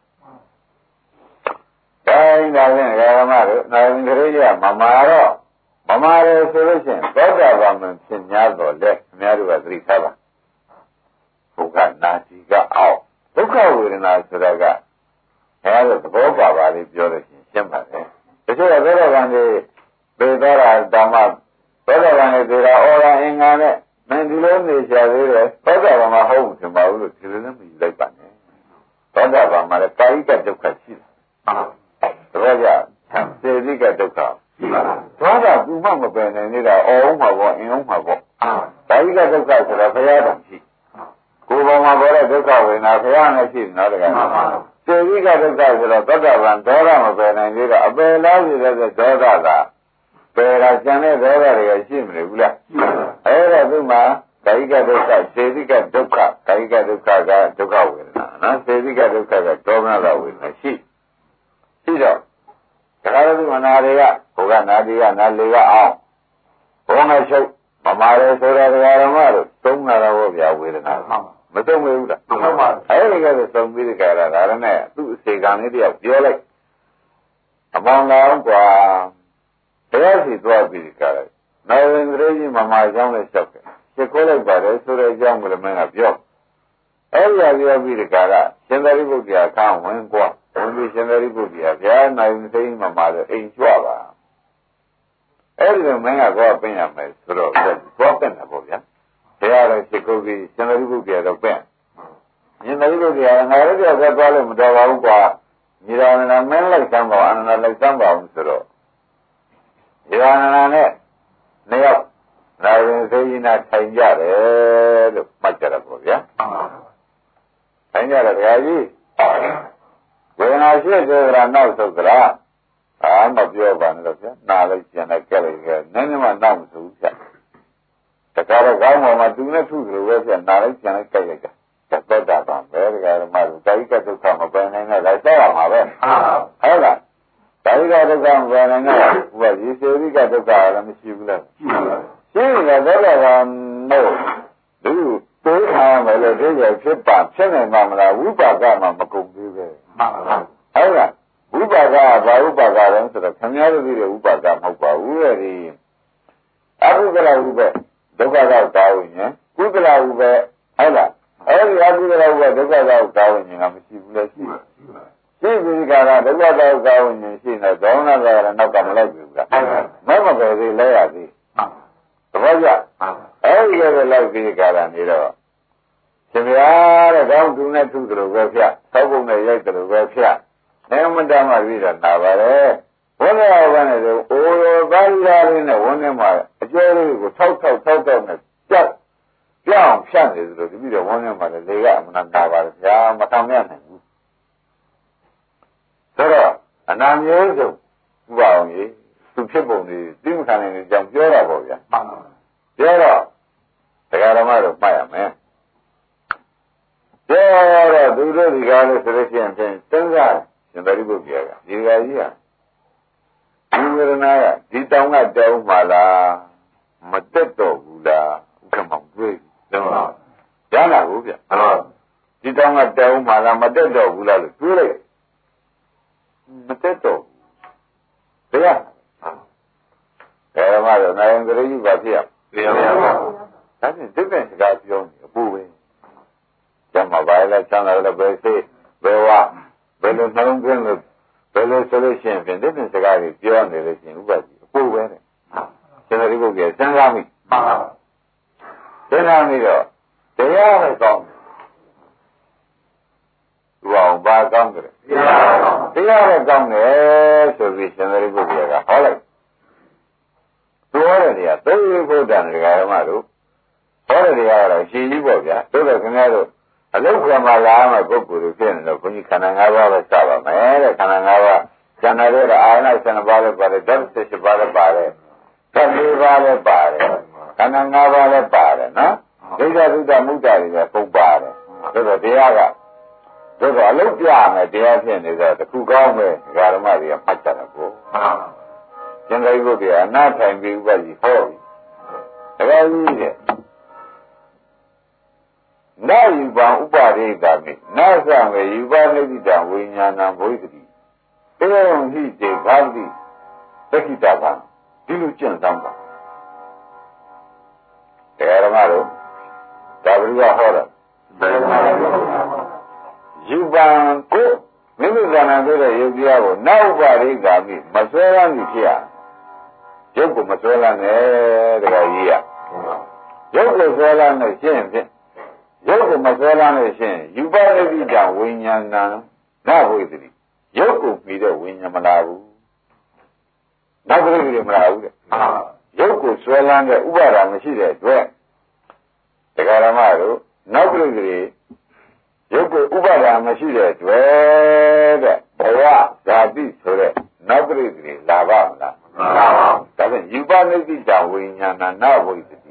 တိုင်းဒါဖြင့်ဓမ္မတို့နာရင်ကလေးကမမာတော့မမာရဆိုလို့ရှိရင်သောတာပန်ဖြစ်များတော့လေအများတို့ကသတိထားပါဘုက္ခနာစီကအောက်ဒုက္ခဝေဒနာဆိုတာကအဲဒါသဘောပါပါလေးပြောလို့ရှိရင်ရှင်းပါတယ်တချို့ကသောတာပန်တွေပေသောတာဓမ္မသောတာပန်နဲ့ဆိုတာဩရာအင်္ဂါနဲ့မင်းဒီလိုနေချသေးတယ်သောတာပန်မှာဟုတ်မှထင်ပါဘူးလို့ဒီလိုလည်းမယူလိုက်ပါနဲ့သောတာပန်မှာလည်းကာယကဒုက္ခရှိတယ်ဒါကြောင့်စေတိကဒုက္ခရှိပါဘူးသောတာကူမှမပယ်နိုင်နေတာအောင်းမှာပေါ့အင်းအောင်မှာပေါ့ကာယကဒုက္ခဆိုတာဘုရားတော်ရှိကိုယ်ပေါ်မှာပေါ်တဲ့ဒုက္ခဝေဒနာဘုရားနဲ့ရှိတယ်နော်တကယ်စေတိကဒုက္ခဆိုတော့သောတာပန်ဒေါသမပယ်နိုင်သေးတာအပယ်လားဆိုတဲ့ဒေါသကပယ်တာကျန်တဲ့ဒေါသတွေကရှိမလို့ဘူးလားအဲ့ဒါသူမှကာယကဒုက္ခစေတိကဒုက္ခကာယကဒုက္ခကဒုက္ခဝေဒနာနော်စေတိကဒုက္ခကဒေါမနဝေဒနာရှိရှိတော့ဒါကြလို့မနာတွေကဘုကနာတွေကနာလေကအောင်ဘုံငါချုပ်မမာရဲဆိုတာတရားဓမ္မတို့သုံးလာတော့ဗျာဝေဒနာမသုံးဘူးလားသုံးပါအဲ့ဒီကဲသုံးပြီးကြတာဒါနဲ့သူ့အစေကံလေးတယောက်ပြောလိုက်အပေါင်းတော်กว่าတရားစီသွားပြီးကြတယ်နိုင်ဝင်ကလေးကြီးမမာကြောင်းနဲ့ချက်တယ်ရှင်းခိုးလိုက်ပါတယ်ဆိုတဲ့အကြောင်းကိုလည်းမင်းကပြောအဲ့ဒီအပြောပြီးကြတာရှင်သာရိပုတ္တရာခါဝင်กว่าဘုန်းကြီးရှင်သာရိပုတ္တရာဗျာနိုင်ဝင်သိမမာတဲ့အိမ်ကြွပါအဲ့ဒီလိုမင်းကတော့ပြင်ရမယ်ဆိုတော့ဘောပင့်တာပေါ့ဗျာတရားတော်ရှိခိုးပြီးရှင်သာရိပုတ္တရာတော့ပင့်ရှင်သာရိပုတ္တရာငါတို့ကြောက်သွားလို့မတော်ပါဘူးကွာညီတော်နာမင်းလိုက်စမ်းပါအနန္တလိုက်စမ်းပါအောင်ဆိုတော့ညီတော်နာနဲ့နှစ်ယောက်နိုင်ရင်သိရင်နဲ့ထိုင်ကြတယ်လို့မှတ်ကြတယ်ပေါ့ဗျာထိုင်ကြတယ်တရားကြီးဝေဒနာရှိတဲ့ကနောက်ဆုတ်ကြလားအာမပြောပါနဲ့လို့ဗျာနာလိုက်ကျန်လိုက်ကြက်လိုက်ကြနည်းနည်းမှနောက်မဆုဘူးဗျာတခါတော့ကောင်းပေါ်မှာသူနဲ့ထုသလိုပဲဗျာနာလိုက်ကျန်လိုက်ကြက်လိုက်ကြသက်တာပါပဲတခါတော့မှကာယကဒုက္ခမပယ်နိုင်တဲ့ဒါစောက်ရမှာပဲဟုတ်လားကာယကဒုက္ခမပယ်နိုင်တဲ့ဟိုကရေစေရိကဒုက္ခလည်းမရှိဘူးလားရှိပါဘူးရှိတယ်တော့တော့သူတိုးထားမယ်လို့ဒီလိုဖြစ်ပါဖြစ်နိုင်မှာမလားဝိပါကမှမကုန်သေးပဲဟုတ်လားဝိပါကဘာဝိပါကလဲဆိုတော့ခင်ဗျားတို့သိတဲ့ဝိပါကမဟုတ်ပါဘူးလေဒီအကုသလဝိပဒုက္ခတော့တာဝင်ရင်ကုသလဝိပဟုတ်လားအဲ့ဒီအကုသလဝိပဒုက္ခတော့တာဝင်ရင်ကမရှိဘူးလေရှိရှိပြီကရာဒုက္ခတော့တာဝင်ရင်ရှိနေတော့နာကရနောက်ကမလိုက်ဘူးလားမမပဲသေးလဲရသေးသဘောကျအဲ့ဒီလိုလိုက်ပြီးကြတာနေတော့ရှင်ဗျာတဲ့ကောင်းသူနဲ့သူ့တယ်လို့ပဲဖြတ်သောက်ပုံနဲ့ရိုက်တယ်လို့ပဲဖြတ်နေမတမ်းမှပြီးတော့နာပါတယ်ဘုရားဘာနဲ့ဆိုအိုးရောသားကြီးလေးနဲ့ဝန်းထဲမှာအကျိုးလေးကိုထောက်ထောက်ထောက်ထောက်နဲ့ကြောက်ကြောက်ဖြတ်နေသလိုဒီပြီးတော့ဝန်းထဲမှာလေကအမှန်နာပါတယ်ဗျာမထောင်ရနိုင်ဘူးဆိုတော့အနာမျိုးစုံဥပအောင်ကြီးသူဖြစ်ပုံတွေသိမခံနိုင်တဲ့အကြောင်းပြောတာပေါ့ဗျာပြောတော့တရားဓမ္မတို့မှတ်ရမယ်ပြောတော့သူတို့ဒီကားလို့ဆိုလို့ရှိရင်ဖြင့်စဉ်းစားရှင်သာရိပုတ္တရာကဒီကာကြီးကဒီဝေဒနာကဒီတောင်ကတောင်းပါလားမတက်တော့ဘူးလားဥက္ကမောင်တွေ့တယ်ဟုတ်ကြားလာဘူးဗျဟုတ်ဒီတောင်ကတောင်းပါလားမတက်တော့ဘူးလားလို့တွေးလိုက်မတက်တော့တရားဓမ္မတော့နိုင်ကြရည်ပါဖြစ်ရတရားမရပါဘူးဒါဖြင့်ဒီတဲ့စကားပြောနေအပူပဲကျမပါလဲချမ်းသာလည်းပဲစိဘယ်ဝဘယ်လိုနှလုံးသွင်းလို့ဘယ်လိုဆိုလို့ရှိရင်ဖြင့်ဒီတဲ့စကားကိုပြောနေလို့ရှိရင်ဥပဒေအပူပဲတဲ့ရှင်သာရိပုတ္တရာစဉ်းစားမိစဉ်းစားမိတော့တရားပဲကောင်းသူအောင်ပါကောင်းတယ်တရားပဲကောင်းတယ်ဆိုပြီးရှင်သာရိပုတ္တရာကဟောလိုက်သူဟောတဲ့နေရာသိဘုဒ္ဓံတရားဓမ္မတို့ဟောတဲ့နေရာကတော့ရှင်ကြီးပေါ့ဗျာတို့တော့ခင်ဗျားတို့အလုတ်ကမှလာမှပုဂ္ဂိုလ်တွေဖြစ်နေတော့ဘုန်းကြီးခန္ဓာ၅ပါးပဲစပါမယ်တဲ့ခန္ဓာ၅ပါးဇဏ္ဍရဲ့အာရဏဆယ်ပါးလည်းပါတယ်ဓာတ်၁၈ပါးလည်းပါတယ်ဓာတ်၄ပါးလည်းပါတယ်ခန္ဓာ၅ပါးလည်းပါတယ်နော်ဒိဋ္ဌသုဒ္ဓမုဒ္ဒတွေလည်းပုံပါတယ်ဆိုတော့တရားကတို့တော့အလုတ်ပြမယ်တရားဖြစ်နေတော့တခုကောင်းပဲဓမ္မတွေကမှတ်ကြတယ်ကိုရှင်သာရိပုတ္တရာအနာထိုင်ပြီးဥပ္ပကြီးဟောပြီတကယ်ကြီးတဲ့နာယူပံဥပရိဒါမိနာသမေယူပနိတိတံဝိညာဏံဘုဒ္ဓတိတေယံဟိတေဘာတိသက္ခိတကံဒီလိုကျင့်ဆောင်ပါတရားဓမ္မတို့ဒါဘုရားဟောတာယူပံကိုမိမိကံနဲ့တဲ့ယုတ်တရားကိုနောက်ဥပရိဒါမိမဆွဲရမ်းဖြစ်ရရုပ်ကိုမဆွဲလန်းနဲ့တခါကြီးရရုပ်ကိုဆွဲလန်းလို့ရှင်းဖြင့်ရုပ်ကိုမဆွဲလန်းလို့ရှင်းယူပါဒိတဝိညာဏနဝိသတိရုပ်ကိုပြီးတော့ဝိညာဉ်မလာဘူးနောက်ပြိတိမလာဘူးတဲ့ရုပ်ကိုဆွဲလန်းတဲ့ဥပါဒာမရှိတဲ့အတွက်တရားဓမ္မတို့နောက်ပြိတိရုပ်ကိုဥပါဒာမရှိတဲ့အတွက်တဲ့ဘဝဓာတိဆိုတဲ့နောက်ပြိတိလာပါမလားမလာပါဘူးဒါဖြင့်ယူပါနိတိတဝိညာဏနဝိသတိ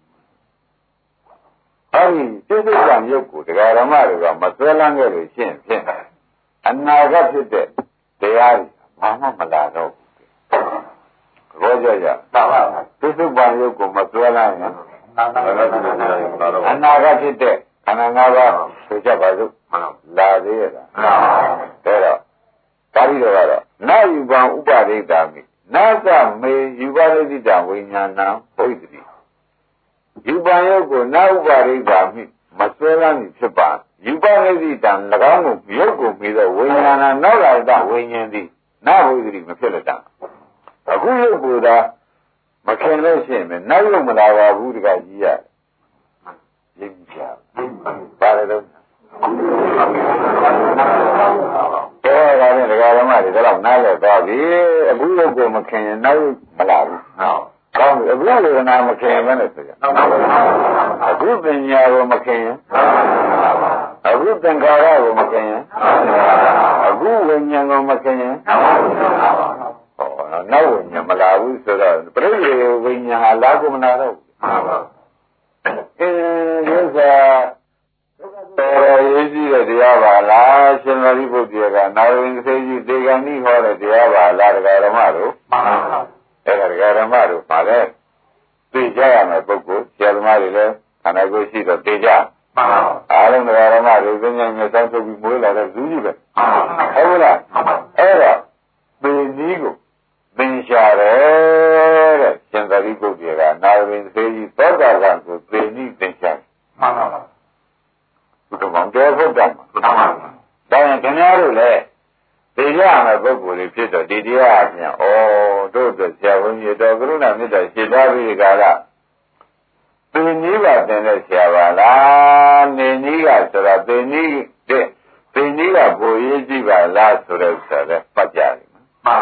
အဲဒီစိတ်စိတ်ကရုပ်ကိုတရားဓမ္မတွေကမဆွဲလန်းခဲ့လို့ရှင်းဖြင့်အနာဂတ်ဖြစ်တဲ့တရားဘာမှမလာတော့ဘူးဘောကြကြသာပါစိတ်စိတ်ကရုပ်ကိုမဆွဲလန်းရင်အနာဂတ်ဖြစ်တဲ့ခန္ဓာ၅ပါးဆိုကြပါစို့လာသေးရလားဒါတော့ဒါပြီးတော့ကတော့နာယူပံဥပဒိတာမိနာသမေယူပါဒိတဝိညာဏဘုဒ္ဓတိယူပံယုတ်ကိုနာဥပါဒိတာမိမဆွဲလန်းဖြစ်ပါယူပါဒိတံ၎င်းကိုရုပ်ကိုပြီးတော့ဝိညာဏနောက်လာတဲ့ဝိညာဉ်သည်နာဘုဒ္ဓတိမဖြစ်လက်တာအခုရုပ်ကိုသာမခင်လို့ရှိရင်နောက်ရုပ်မလာပါဘူးတခါကြီးရရင်းကြပါလေတော့အဲဒါနဲ့ဒကာဓမ္မတွေတော့နားလည်သွားပြီအခုရုပ်ကိုမခင်ရင်နောက်မလာဘူးဟုတ်ကောင်းပြီအခုဝေဒနာမခင်ရင်လည်းဆိုကြအခုပညာကိုမခင်ရင်အခုသင်္ခါရကိုမခင်ရင်အခုဝိညာဉ်ကိုမခင်ရင်ဟောနောက်ဝိညာဉ်မလာဘူးဆိုတော့ပြိတိဝိညာဉ်ဟာလာကိုမလာတော့ဘူးအဲရုပ်သာတော်ရေးကြည့်တဲ့တရားပါလားရှင်သာရိပုတ္တရာကနာဝိသေကြီးဒေဂဏိဟောတဲ့တရားပါလားတရားဓမ္မတို့အဲ့ဒါတရားဓမ္မတို့ပါလေသိကြရမယ်ပုဂ္ဂိုလ်ဆရာသမားတွေလည်းခန္ဓာကိုယ်ရှိတော့သိကြအားလုံးတရားဓမ္မတွေသိဉာဏ်နဲ့စောင့်ထုတ်ပြီးမွေးလာတဲ့ဇူးကြီးပဲဟုတ်လားအဲ့တော့ပေနည်းကိုသင်ရှာတယ်တဲ့ရှင်သာရိပုတ္တရာကနာဝိသေကြီးသောတာပန်ကိုပေနည်းသင်ရှာမှန်ပါပါဘုရားမောင်တော်ဘုရားမှာဒါရင်ခင်ဗျားတို့လည်းသိကြရမယ်ပုဂ္ဂိုလ်တွေဖြစ်တော့ဒီတရားအပြင်ဩတို့တို့ဆရာဘုန်းကြီးတော်ကရုဏာမေတ္တာရှင်းသားပြီးကြလားသေနည်းပါတင်တဲ့ဆရာပါလားနေနည်းကဆိုတာသေနည်းတဲ့သေနည်းကဘိုးရေးကြည့်ပါလားဆိုတဲ့ဥစ္စာလည်းပတ်ကြတယ်မှန်ပါ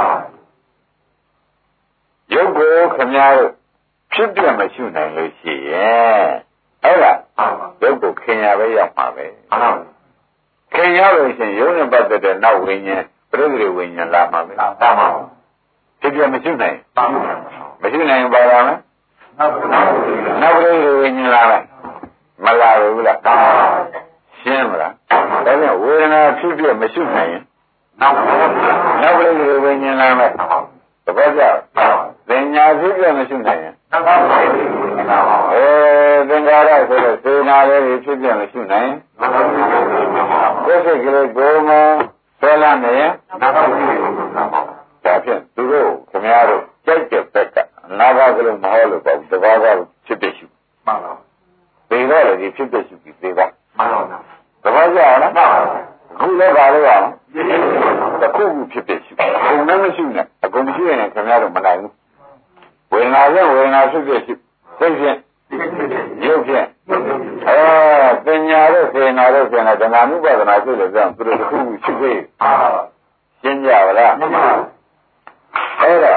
ရုပ်ကိုခင်ဗျားတို့ဖြစ်ပြမရှိနိုင်လို့ရှိရဲ့အဲ့ဒါရုပ်ကိုခင်ရပဲရောက်ပါပဲခင်ရလို့ရှိရင်ရုပ်နဲ့ပတ်သက်တဲ့နောက်ဝိညာဉ်ပြိတိဝိညာဉ်လာမှာပဲသာပါဖြစ်ပြမရှိနိုင်မရှိနိုင်ပါလားနောက်ပြိတိဝိညာဉ်လာမယ်မလာဘူးလားရှင်းမလားဒါကြောင့်ဝေဒနာဖြစ်ပြမရှိနိုင်ရင်နောက်နောက်ပြိတိဝိညာဉ်လာမယ်တပတ်ကြသင်ညာဖြစ်ပြမရှိနိုင်ရင်အဲသင်္ခါရဆိုတော့စေနာလေးဖြစ်ပြမရှိနိုင်ကိုယ်စိတ်ကလေးကိုယ်မဆွဲလန်းနေဒါဖြင့်သူတို့ခင်ဗျားတို့ကြိုက်တဲ့ဘက်ကနာဘကလေးမဟောလို့ပေါ့တဘာကဖြစ်ပြရှိမှန်ပါသေတော့လေဖြစ်ပြရှိပြီးသေပါမှန်ပါတဘာကြအောင်လားအခုလည်းပါလို့ရအောင်တခုခုဖြစ်ပြရှိအကုန်လည်းမရှိနဲ့အကုန်မရှိရင်ခင်ဗျားတို့မနိုင်ဘူးဝေဒနာနဲ့ဝေဒနာဖြစ်ဖြစ်စိတ်ဖြင့်ရုပ်ဖြင့်အဲပညာတို့စေနာတို့ဆိုရင်ဓမ္မနုပါဒနာဆိုလို့ကြောင့်သူတို့တစ်ခုခုရှိသေးရှင်းကြပါလားအဲ့တော့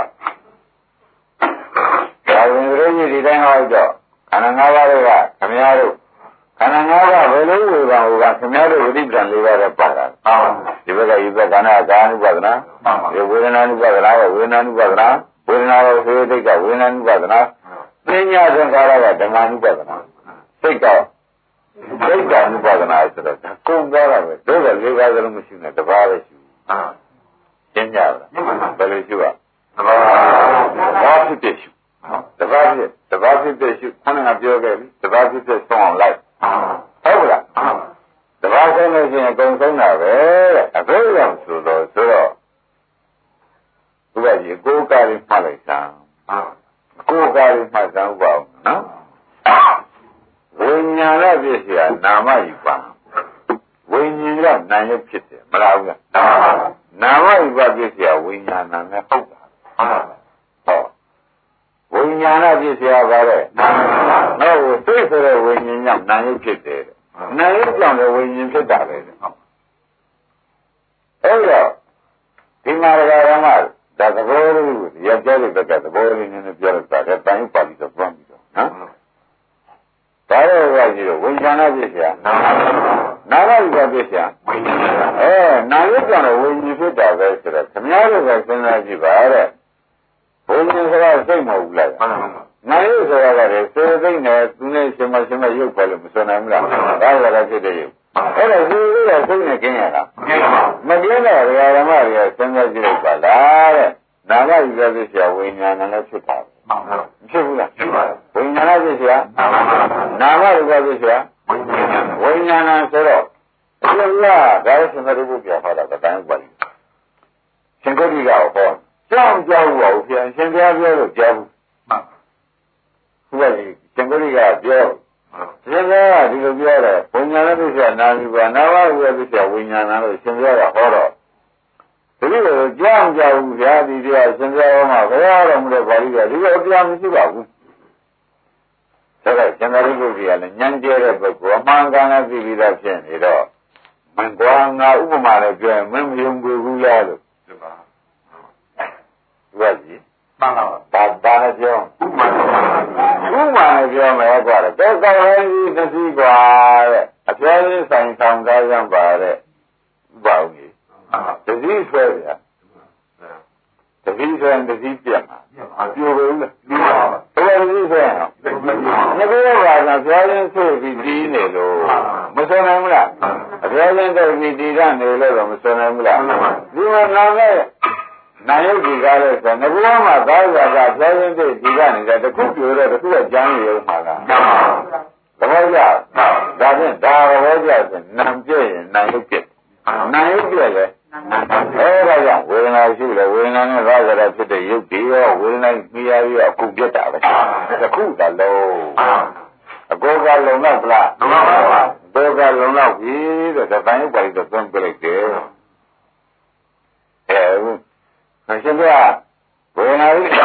ဒါဝင်ရင်းကြီးဒီတိုင်းဟောတော့ခန္ဓာ၅ပါးတွေကခင်ဗျားတို့ခန္ဓာ၅ပါးဘယ်လိုဝေဘာဝကခင်ဗျားတို့ဝိပ္ပံ၄ပါးနဲ့ပါတာဒီဘက်ကဤဘက်ကနာကာနုပါဒနာဒီဝေဒနာနုပါဒနာဝေဒနာနုပါဒနာဝေဒနာရောသေတိတ်ကဝေဒနာနုပါဒနာပညာသင်္ခါရကဓမ္မနုပါဒနာစိတ်ကစိတ်ကနုပါဒနာဆိုတော့ကုန်သွားတာပဲတို့ကလေးပါးစလုံးမရှိနဲ့တပါးပဲရှိဘူးရှင်းကြလားဘယ်လိုရှိပါတပါးတပါးဖြစ်ဖြစ်ရှိတပါးဖြစ်တပါးဖြစ်ဖြစ်ရှိခဏကပြောခဲ့ပြီတပါးဖြစ်ဖြစ်ဆုံးအောင်လိုက်ဟုတ်လားတပါးဆုံးလို့ရှိရင်အကုန်ဆုံးတာပဲတဲ့အဘိဓမ္မာဆိုတော့ဆိုတော့သူကကြီးကိုယ်ကားလေးမှတ်လိုက်စမ်းကိုယ်ကားလေးမှတ်စမ်းပါဦးနော်ဝိညာဏပစ္စည်းကနာမယူပါဝိညာဉ်ကနာယုတ်ဖြစ်တယ်မလားဘူးလားနာမယူပါပစ္စည်းကဝိညာဏနဲ့ဟုတ်တာဟောညာဏပြည့်စရာပါတဲ့နော်သိဆိုတဲ့ဝိညာဉ်ကြောင့်နာယုတ်ဖြစ်တယ်နာယုတ်ကြောင့်လည်းဝိညာဉ်ဖြစ်တာပဲအဲ့တော့ဒီမှာဓမ္မဒါသဘောလေးကိုရကြတဲ့ဘက်ကသဘောလေးနည်းနည်းပြောရတာတဲ့တိုင်းပါဠိတော့ပြန်ပြီးတော့နော်ဒါရောကကြီးတော့ဝိညာဏပြည့်စရာနာမရူပပြည့်စရာအဲနာယုတ်ကြောင့်လည်းဝိညာဉ်ဖြစ်တာပဲဆိုတော့ခမည်းတော်ကစဉ်းစားကြည့်ပါတဲ့ဘုံရှင်ဆိုတာစိတ်မဟုတ်ဘူးလားနာယုတ်ဆိုတာကလည်းစေသိနဲ့သူနဲ့ရှင်မရှင်မရုပ်ပဲလို့မဆိုနိုင်ဘူးလားဒါကလည်းဖြစ်တဲ့ရုပ်အဲ့ဒါဒီလိုစိတ်နဲ့ကျင်းရတာမကျင်းတော့ဓမ္မတွေကစဉ်းစားကြည့်လိုက်ပါလားတဲ့နာမယူရတဲ့ဆရာဝိညာဏနဲ့ဖြစ်တာမဖြစ်ဘူးလားဖြစ်ပါဘူးဝိညာဏဖြစ်ဆရာနာမယူရတဲ့ဆရာဝိညာဏဆိုတော့ဒီလားဒါရစံရုပ်ပြပါတာတိုင်းပါလိရှင်ကုဋ္ဌိကဟောကြောင်းကြောက်ပါဘူးပြန်ရှင်ပြပြောလို့ကြားဘူးဟုတ်ပါပြီရှင်ကုဋ္ဌိကပြောရှင်ကဒီလိုပြောတယ်ဝိညာဏဖြစ်ဆရာနာမယူပါနာမယူရတဲ့ဆရာဝိညာဏလို့ရှင်ပြောတာဟောတော့ဒီလိုကြောင်းကြောက်ဘူးဗျာဒီတရားရှင်ပြတော်မှာဘယ်ရတော်မူတဲ့ပါဠိကဒီလိုအပြာမရှိပါဘူးဒါကရှင်သာရိပုတ္တရာလည်းဉာဏ်ကျဲတဲ့ပုဂ္ဂိုလ်အမှန်ကန်လည်းသိပြီးသားဖြစ်နေတော့မင်းကွာငါဥပမာလည်းပြောရင်မင်းမယုံဘူးလားလို့ဒီပါဒီပါကြီးမှန်ပါပါဒါလည်းပြောဥပမာဥပမာလည်းပြောမယ်ကွာတဲ့တောကောင်းကြီးသတိကွာတဲ့အပြားကြီးဆိုင်ဆောင်သားရမ်းပါတဲ့ဥပအောင်ကြီးတတိဆွဲဗျာတတိဆွဲတတိပြတ်မှာပြိုဘူးလားပြိုပါဘူးဘယ်လိုဆွဲရအောင်ငါတို့ကသာဘုရားရှင်ဆွဲပြီးဒီနေလို့မဆွဲနိုင်ဘူးလားဘုရားရှင်တော့ဒီဒီကနေလို့တော့မဆွဲနိုင်ဘူးလားဒီမှာနာနဲ့နာယုတ်ဒီကားလဲဆိုငါတို့မှာသာသာကဘုရားရှင်တို့ဒီကနေတခုပြိုတော့တခုကကျမ်းရုံမှာလားသဘောကျဒါဖြင့်ဒါသဘောကျဆိုနံပြည့်ရင်နာယုတ်ပြည့်နာယုတ်ပြည့်လေအဲဒါကြောင့်ဝေဒနာရှိတယ်ဝေဒနာနဲ့သာသရဖြစ်တဲ့ယုတ်ဒီရောဝေဒနာမိယာရောအခုပြတ်တာပဲတခုတလုံးအကောကလုံတော့ဗလားလုံတော့ပါဘောကလုံတော့ပြီတဲ့ဒါတိုင်းပါလိတော့သုံးပြလိုက်တယ်အဲရှင်ကဝေဒနာကြီး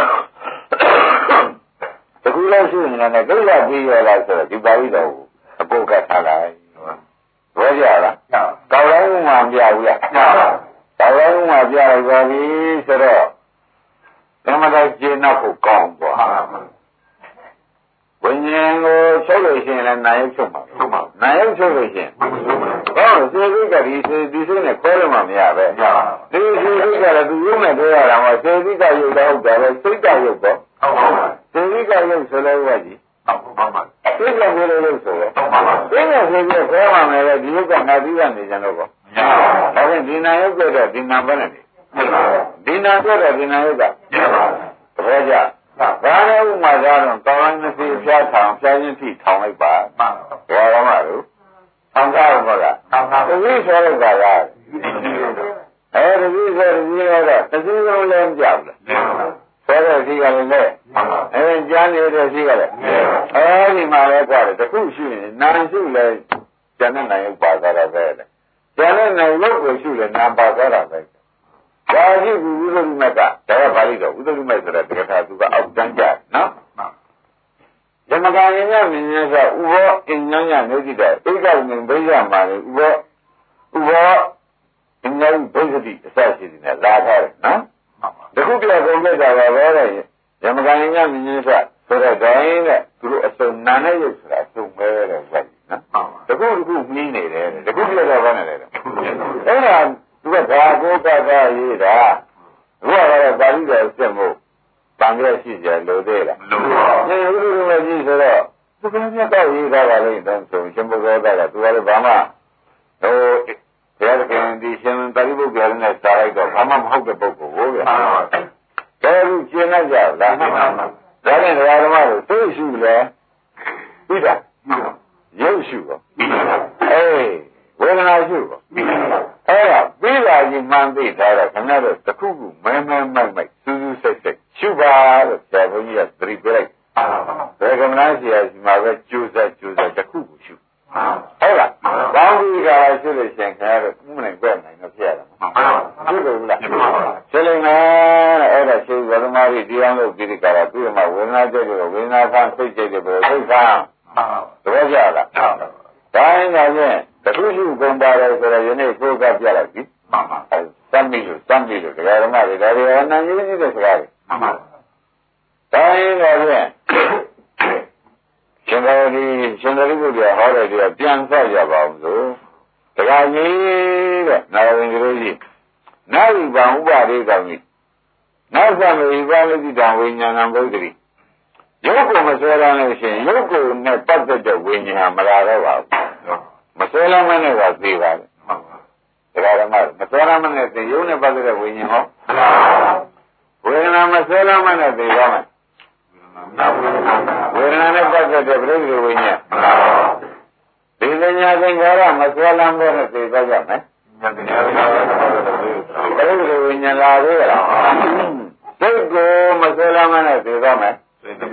တခုလုံးရှိနေတယ်ကိစ္စပြီးရလားဆိုတော့ဒီပါဠိတော်အကောကထားလိုက်ဘောကြလားကောင်းလုံးမှမပြဘူးလားကောင်းလုံးမှပြလိုက်ပါပြီဆိုတော့သမထကျေနပ်ဖို့ကောင်းပေါ့ဝိညာဉ်ကိုချုပ်လို့ရှိရင်လည်းနာယုတ်ချုပ်မှာချုပ်မှာနာယုတ်ချုပ်လို့ရှိရင်ဟောစေတိကဒီစေဒီစိနဲ့ခေါ်လို့မှမရပဲဒီစေတိကလည်းသူရုပ်နဲ့ပြောရတာမှာစေတိကရုပ်တော့ဟုတ်တယ်ပဲစိတ်ကရုပ်တော့ဟုတ်ပါဘူးစေတိကရုပ်ဆိုလဲဝကြီးဟုတ်ပါပါစိတ်ကပြောလို့ရုပ်ဆိုလဲဟုတ်ပါပါစိတ်ကဆိုပြီးခေါ်မှမယ်လေဒီရုပ်ကငါပြီးကနေကြတော့ပေါ့မရပါဘူးဒါဖြင့်ဒီနာယုတ်ကတော့ဒီနာပဲနဲ့ဒီနာကတော့ဒီနာယုတ်ကမရပါဘူးသဘောကျဘာလို့ဥမာသားတော့ကောင်းတဲ့စီဖြားထောင်ဖြားချင်းထိထောင်လိုက်ပါဘာရောမှလို့ထောင်ကြတော့ဟုတ်လားထောင်တာတတိဆိုလိုက်ပါလားအဲဒီဆိုဒီရောတော့တတိလုံးလည်းမကြောက်ဘူးဆိုတဲ့စီကလည်းလေအဲကြားနေတဲ့စီကလည်းအဲဒီမှာလည်းကြတယ်တခုရှိရင်နာရှိလဲကျန်တဲ့နိုင်ဥပါသွားတာပဲလေကျန်တဲ့နိုင်လို့ကိုရှိလဲနာပါသွားတာပဲဒါရှိဘူးဥဒ္ဓိမကဒါကပါဠိတော်ဥဒ္ဓိမဆိုတဲ့တက္ကထာသူကအောက်တန်းကြနော်ဓမ္မကံဉာဏ်မြင်ရဆိုဥဘောအဉ္ဉာဏ်နေကြည့်တယ်ဧကဝိဉ္ဘိဇ္ဇမှာလေဥဘောဥဘောအဉ္ဉာဏ်ဘိဇ္ဇတိအစရှိတယ်နဲ့လာထားတယ်နော်တခုပြကုန်ကြတာပါပဲတဲ့ဓမ္မကံဉာဏ်မြင်ရဆိုတဲ့ဒိုင်းတဲ့သူတို့အစုံနာနဲ့ရုပ်ဆိုတာအစုံပဲတဲ့ဗျာနော်တခုတခုနှီးနေတယ်တခုပြတော့ဘာနဲ့လဲအဲ့ဒါသူကဘာကိုကကရေးတာဘုရားကတော့ပါဠိတော်စစ်မို့တန်ကြရှိကြလို့သေးလားလို့ပါဒီဥဒ္ဓမကြီးဆိုတော့သူကမြတ်တော့ရေးတာကလည်းတုံးဆုံးရှင်ဘုရားကသူကလည်းဘာမှဟိုဘုရားကဒီရှင်ပါဠိပုဂ္ဂိုလ်နဲ့စားလိုက်တော့ဘာမှမဟုတ်တဲ့ပုဂ္ဂိုလ်ကိုဗျာဒါလူရှင်းလိုက်ကြလားဒါနဲ့ဓမ္မတို့သိရှိလဲပြီးတာရုပ်ရှိတော့အေးဝေဒနာရှိတော့အဲ့ဒါပြီးလာရင်မှန်သိထားတော့ခင်ဗျားတို့တခုခုမဲမဲမိုက်မိုက်စူးစူးစိတ်စိတ်ရှုပါလို့ဆရာဘုန်းကြီးကသတိပေးလိုက်ဘယ်ကမလားဆရာဒီမှာပဲကြိုးစားကြိုးစားတခုခုရှုဟုတ်လားကောင်းပြီကရှုလို့ရှင်ခင်ဗျားတို့ဥမနိုင်ပဲနိုင်တော့ဖြစ်ရတာရှုလို့လားရှုလို့မယ်အဲ့ဒါရှုဝေဒနာကြီးတရားလို့ပြီးဒီကရာပြီးမှဝေဒနာကျဘောကြလားတိုင်းကချင်းတခုရှိကုန်ပါတယ်ဆိုတော့ယနေ့ကိုယ်ကပြလိုက်ပြီမှန်ပါစမ်းပြီလို့စမ်းပြီလို့တရားဓမ္မတွေဒါတွေအနန္တကြီးတဲ့စကားတွေမှန်ပါတိုင်းကချင်းရှင်သာရိရှင်သာရိပုတ္တရာဟောတဲ့တရားပြန်ဆက်ရပါအောင်ဆိုတရားကြီးတဲ့နာဝင်ကြီးကြီးနာဝိပံဥပါဒေကောင်းကြီးနာသမေဥပါလိတိတံဝိညာဏံဘုဒ္ဓတိရုပ်ကိုမဆွဲလန်းလို့ရှိရင်ရုပ်ကိုနဲ့ပတ်သက်တဲ့ဝိညာဉ်မလာတော့ပါဘူးမဆွဲလန်းမနဲ့ကသိပါလေတရားဓမ္မမဆွဲလန်းမနဲ့သိရုပ်နဲ့ပတ်သက်တဲ့ဝိညာဉ်ဟောဝေဒနာမဆွဲလန်းမနဲ့သိပါမယ်ဝေဒနာနဲ့ပတ်သက်တဲ့ပြိဋိဝိညာဉ်ဒီပညာသင်္ခါရမဆွဲလန်းတဲ့သိသွားကြမယ်ပြိဋိဝိညာဉ်လာသေးလားစိတ်ကိုမဆွဲလန်းမနဲ့သိသွားမယ်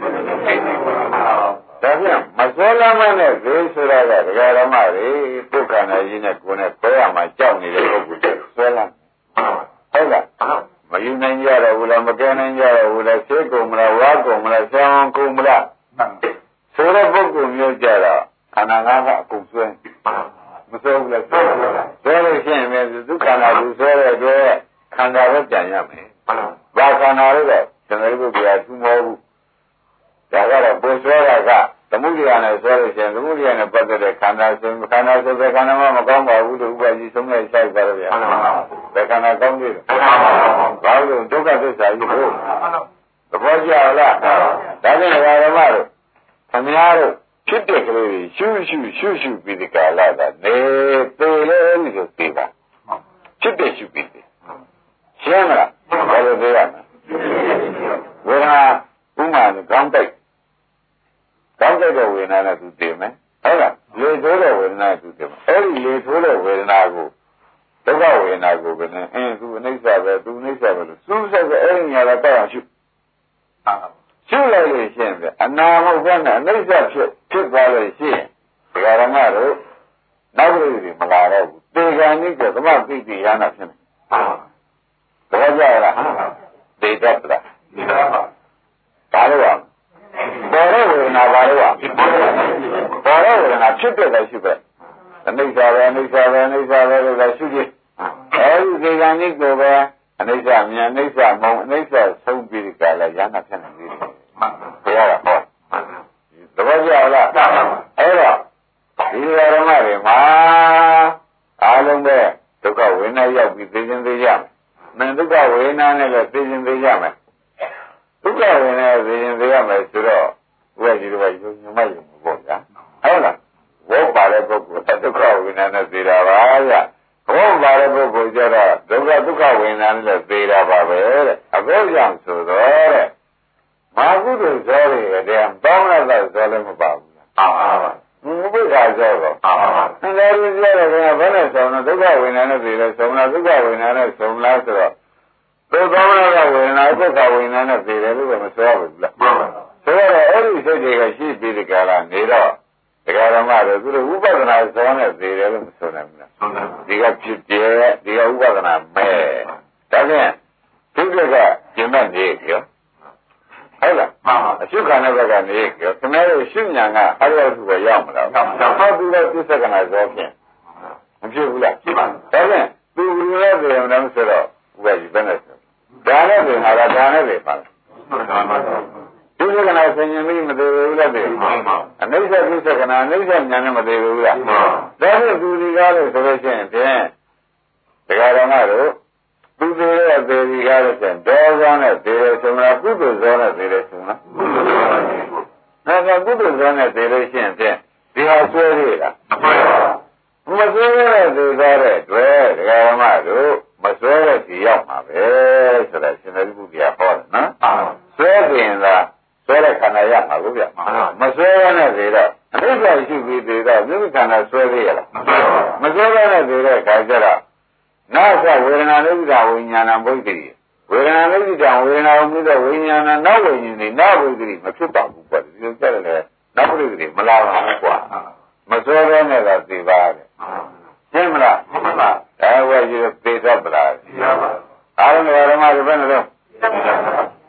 ဒါပြန်မဆွဲလမ်းမနဲ့ဈေးဆိုရတဲ့ဒကာဓမ္မတွေဒုက္ခနဲ့ကြီးနဲ့ကိုယ်နဲ့ပွဲရမှာကြောက်နေတဲ့ပုဂ္ဂိုလ်တွေဆွဲလမ်းဟုတ်လားမယူနိုင်ကြတော့ဘူးလားမကဲနိုင်ကြတော့ဘူးလားဆေးကုန်မလားဝါကုန်မလားဆောင်းကုန်မလားဆိုတဲ့ပုဂ္ဂိုလ်မျိုးကြတော့ခန္ဓာငါးပါးအကုန်ဆွဲမဆွဲဘူးလားဆွဲဆွဲလို့ရှိရင်ဒုက္ခနာလူဆွဲတဲ့အတွက်ခန္ဓာပဲပြန်ရမယ်ဘာခန္ဓာလို့တော့သံဃာပုဂ္ဂိုလ်ကသူ့မဟုတ်ဘူးဒါကတော့ပုံဆွဲတာကသမုဒိယနဲ့ဆွဲလို့ရှိရင်သမုဒိယနဲ့ပတ်သက်တဲ့ခန္ဓာဆိုခန္ဓာဆိုတဲ့ခန္ဓာမှမကောင်းပါဘူးလို့ဥပ္ပါကြီးဆုံးနဲ့ဆိုင်ပါတော့ဗျာဘယ်ခန္ဓာကောင်းသေးလဲဘာလို့ဒုက္ခသစ္စာကြီးလို့သဘောကျလားဒါဖြင့်ဓမ္မတို့ခင်ဗျားတို့ဖြစ်တဲ့ကလေးရှုရှုရှုရှုပြီးဒီကာလကနေသေးလေလို့သိပါဖြစ်တဲ့ရှုပြီးရှင်းမလားဘာလို့သိရမလဲဝေဒနာဥမာကောင်းတိုက်ကောင်းတိုက်တဲ့ဝေဒနာနဲ့သူသိမယ်ဟုတ်လားလေထိုးတဲ့ဝေဒနာသူသိမယ်အဲ့ဒီလေထိုးတဲ့ဝေဒနာကိုဒုက္ခဝေဒနာကိုပဲနဲ့အင်းသူအနိစ္စပဲသူအနိစ္စပဲလို့စူးစိုက်တဲ့အဲ့ဒီညာတော့တောက်အောင်ရှုရှုလိုက်လို့ရှိရင်အနာမဟုတ်ဘဲနဲ့အနိစ္စဖြစ်ဖြစ်သွားလို့ရှိရင်ဒီဃာရမတို့နောက်ပြည်တွေမလာတော့ဘူးတေဂာနိကသမပိတိရဟနာဖြစ်မယ်ဟုတ်တော့ကြရလားဒေတ္တလားဒေတ္တပါဘာလို့อ่ะပေါ်တဲ့ဝေဒနာဘာလို့อ่ะပေါ်တဲ့ဝေဒနာဖြစ်တဲ့လည်းရှိပဲအနိစ္စပဲအနိစ္စပဲအနိစ္စပဲလို့လည်းရှိကြအဲဒီဒီကံကြီးကိုပဲအနိစ္စမြန်အနိစ္စမုံအနိစ္စဆုံးပြီးကြလဲရဟနာဖြစ်နေပြီဘယ်ရတာဟောသဘောကျလားအဲ့တော့ဒီဓမ္မတွေမှာအားလုံးပဲဒုက္ခဝေဒနာရောက်ပြီးသိခြင်းသိကြမယ်မင်းဒုက္ခဝေဒနာနဲ့လည်းသိခြင်းသိကြမယ်ဒုက္ခဝေဒနာသိခြင်းသိရမယ်ဆိုတော့ဝိကြီးတော့ယုံညမယုံပေါ့ဗျာဟုတ်လားဘောပါတဲ့ပုဂ္ဂိုလ်ဒုက္ခဝေဒနာနဲ့သိတာပါဗျာဘောပါတဲ့ပုဂ္ဂိုလ်ကျတော့ဒုက္ခဒုက္ခဝေဒနာနဲ့သိတာပါပဲတဲ့အခုကြောင့်ဆိုတော့တဲ့မာကုသိုလ်ဇောတွေတဲ့ပေါင်းလာတော့ဇောလည်းမပါဘူးလားပါပါဘုရားဇောတော့ပါပါသင်္ဃာရီဇောတော့ဘယ်နဲ့ဆောင်တော့ဒုက္ခဝေဒနာနဲ့သိတယ်ဆောင်လားဒုက္ခဝေဒနာနဲ့ဆောင်လားဆိုတော့သို့သောကဝေဒနာဒုက္ခဝေဒနာနဲ့သိတယ်လို့မဆိုရဘူးလားမှန်ပါဆိုတော့အဲ့ဒီစိတ်တွေကရှိပြီးဒီကလာနေတော့ဒကာဓမ္မတို့သူတို့ဥပဒနာဇောနဲ့သိတယ်လို့မဆိုနိုင်ဘူးလားမှန်ပါဒီကဖြစ်ပြဲဒီကဥပဒနာမဲဒါဖြင့်ဒုက္ခကကျင်မဲ့နေကြောဟုတ်လားမှန်ပါအရှုခံတဲ့ဘက်ကနေကြောခင်ဗျားတို့ရှုညာကအရိယသူပဲရောက်မလားဟုတ်ပါဘူးလို့ပြစ္ဆကနာဇောဖြင့်မဖြစ်ဘူးလားဖြစ်ပါဒါဖြင့်သူဘယ်လိုလဲဆိုရင်လည်းဆိုတော့ဥပဒေဘယ်နဲ့ဒါနဲ့ပြင်လာတာဒါနဲ့ပြင်ပါဒုက္ခကနာဆင်ញင်ပြီးမသေးဘူးလားပြင်အနိစ္စဒုက္ခကနာအနိစ္စညာနဲ့မသေးဘူးလားဒါဖြင့်သူဒီကားလို့ဆိုလို့ရှိရင်ဖြင့်ဒကာဓမ္မတို့သူသေးတဲ့သေဒီကားလို့ဆိုရင်ဒေါသနဲ့သေတယ်ဆိုမှကုသိုလ်ဇောနဲ့သေတယ်ဆိုမှဒါကကုသိုလ်ဇောနဲ့သေလို့ရှိရင်ဖြင့်ဒီဟာဆွဲရတာမဆွဲရတဲ့သေသွားတဲ့တွေ့ဒကာဓမ္မတို့မဆွဲတဲ့ဒီရောက်မှာပဲဆိုတာရှင်သာရိပုတ္တရာဟောတယ်နော်ဆွဲပြင်လားဆွဲတဲ့ခန္ဓာရမှာလို့ဗျမဆွဲရတဲ့သေတော့အနိစ္စရှိပြီးသေတော့မြစ်ခန္ဓာဆွဲသေးရလားမဆွဲရတဲ့သေတဲ့ခါကျတော့နာသဝေဒနာနိဗ္ဗာန်ဝိညာဏဘုဒ္ဓိဝေဒနာနိဗ္ဗာန်ဝေဒနာကိုမြစ်တဲ့ဝိညာဏနောက်ဝိညာဉ်တွေနောက်ဘုဒ္ဓိမဖြစ်ပါဘူးပေါ့ဒီလိုကြတယ်လေနောက်ဘုဒ္ဓိမလာပါဘူးကွာမဆွဲရတဲ့ကသေပါတယ်ရှင်းမလားမှန်ပါဒါဝဲကြီးသေတတ်ပလားသိပါပါအားလုံးဓမ္မတွေဘယ်နဲ့လဲသေ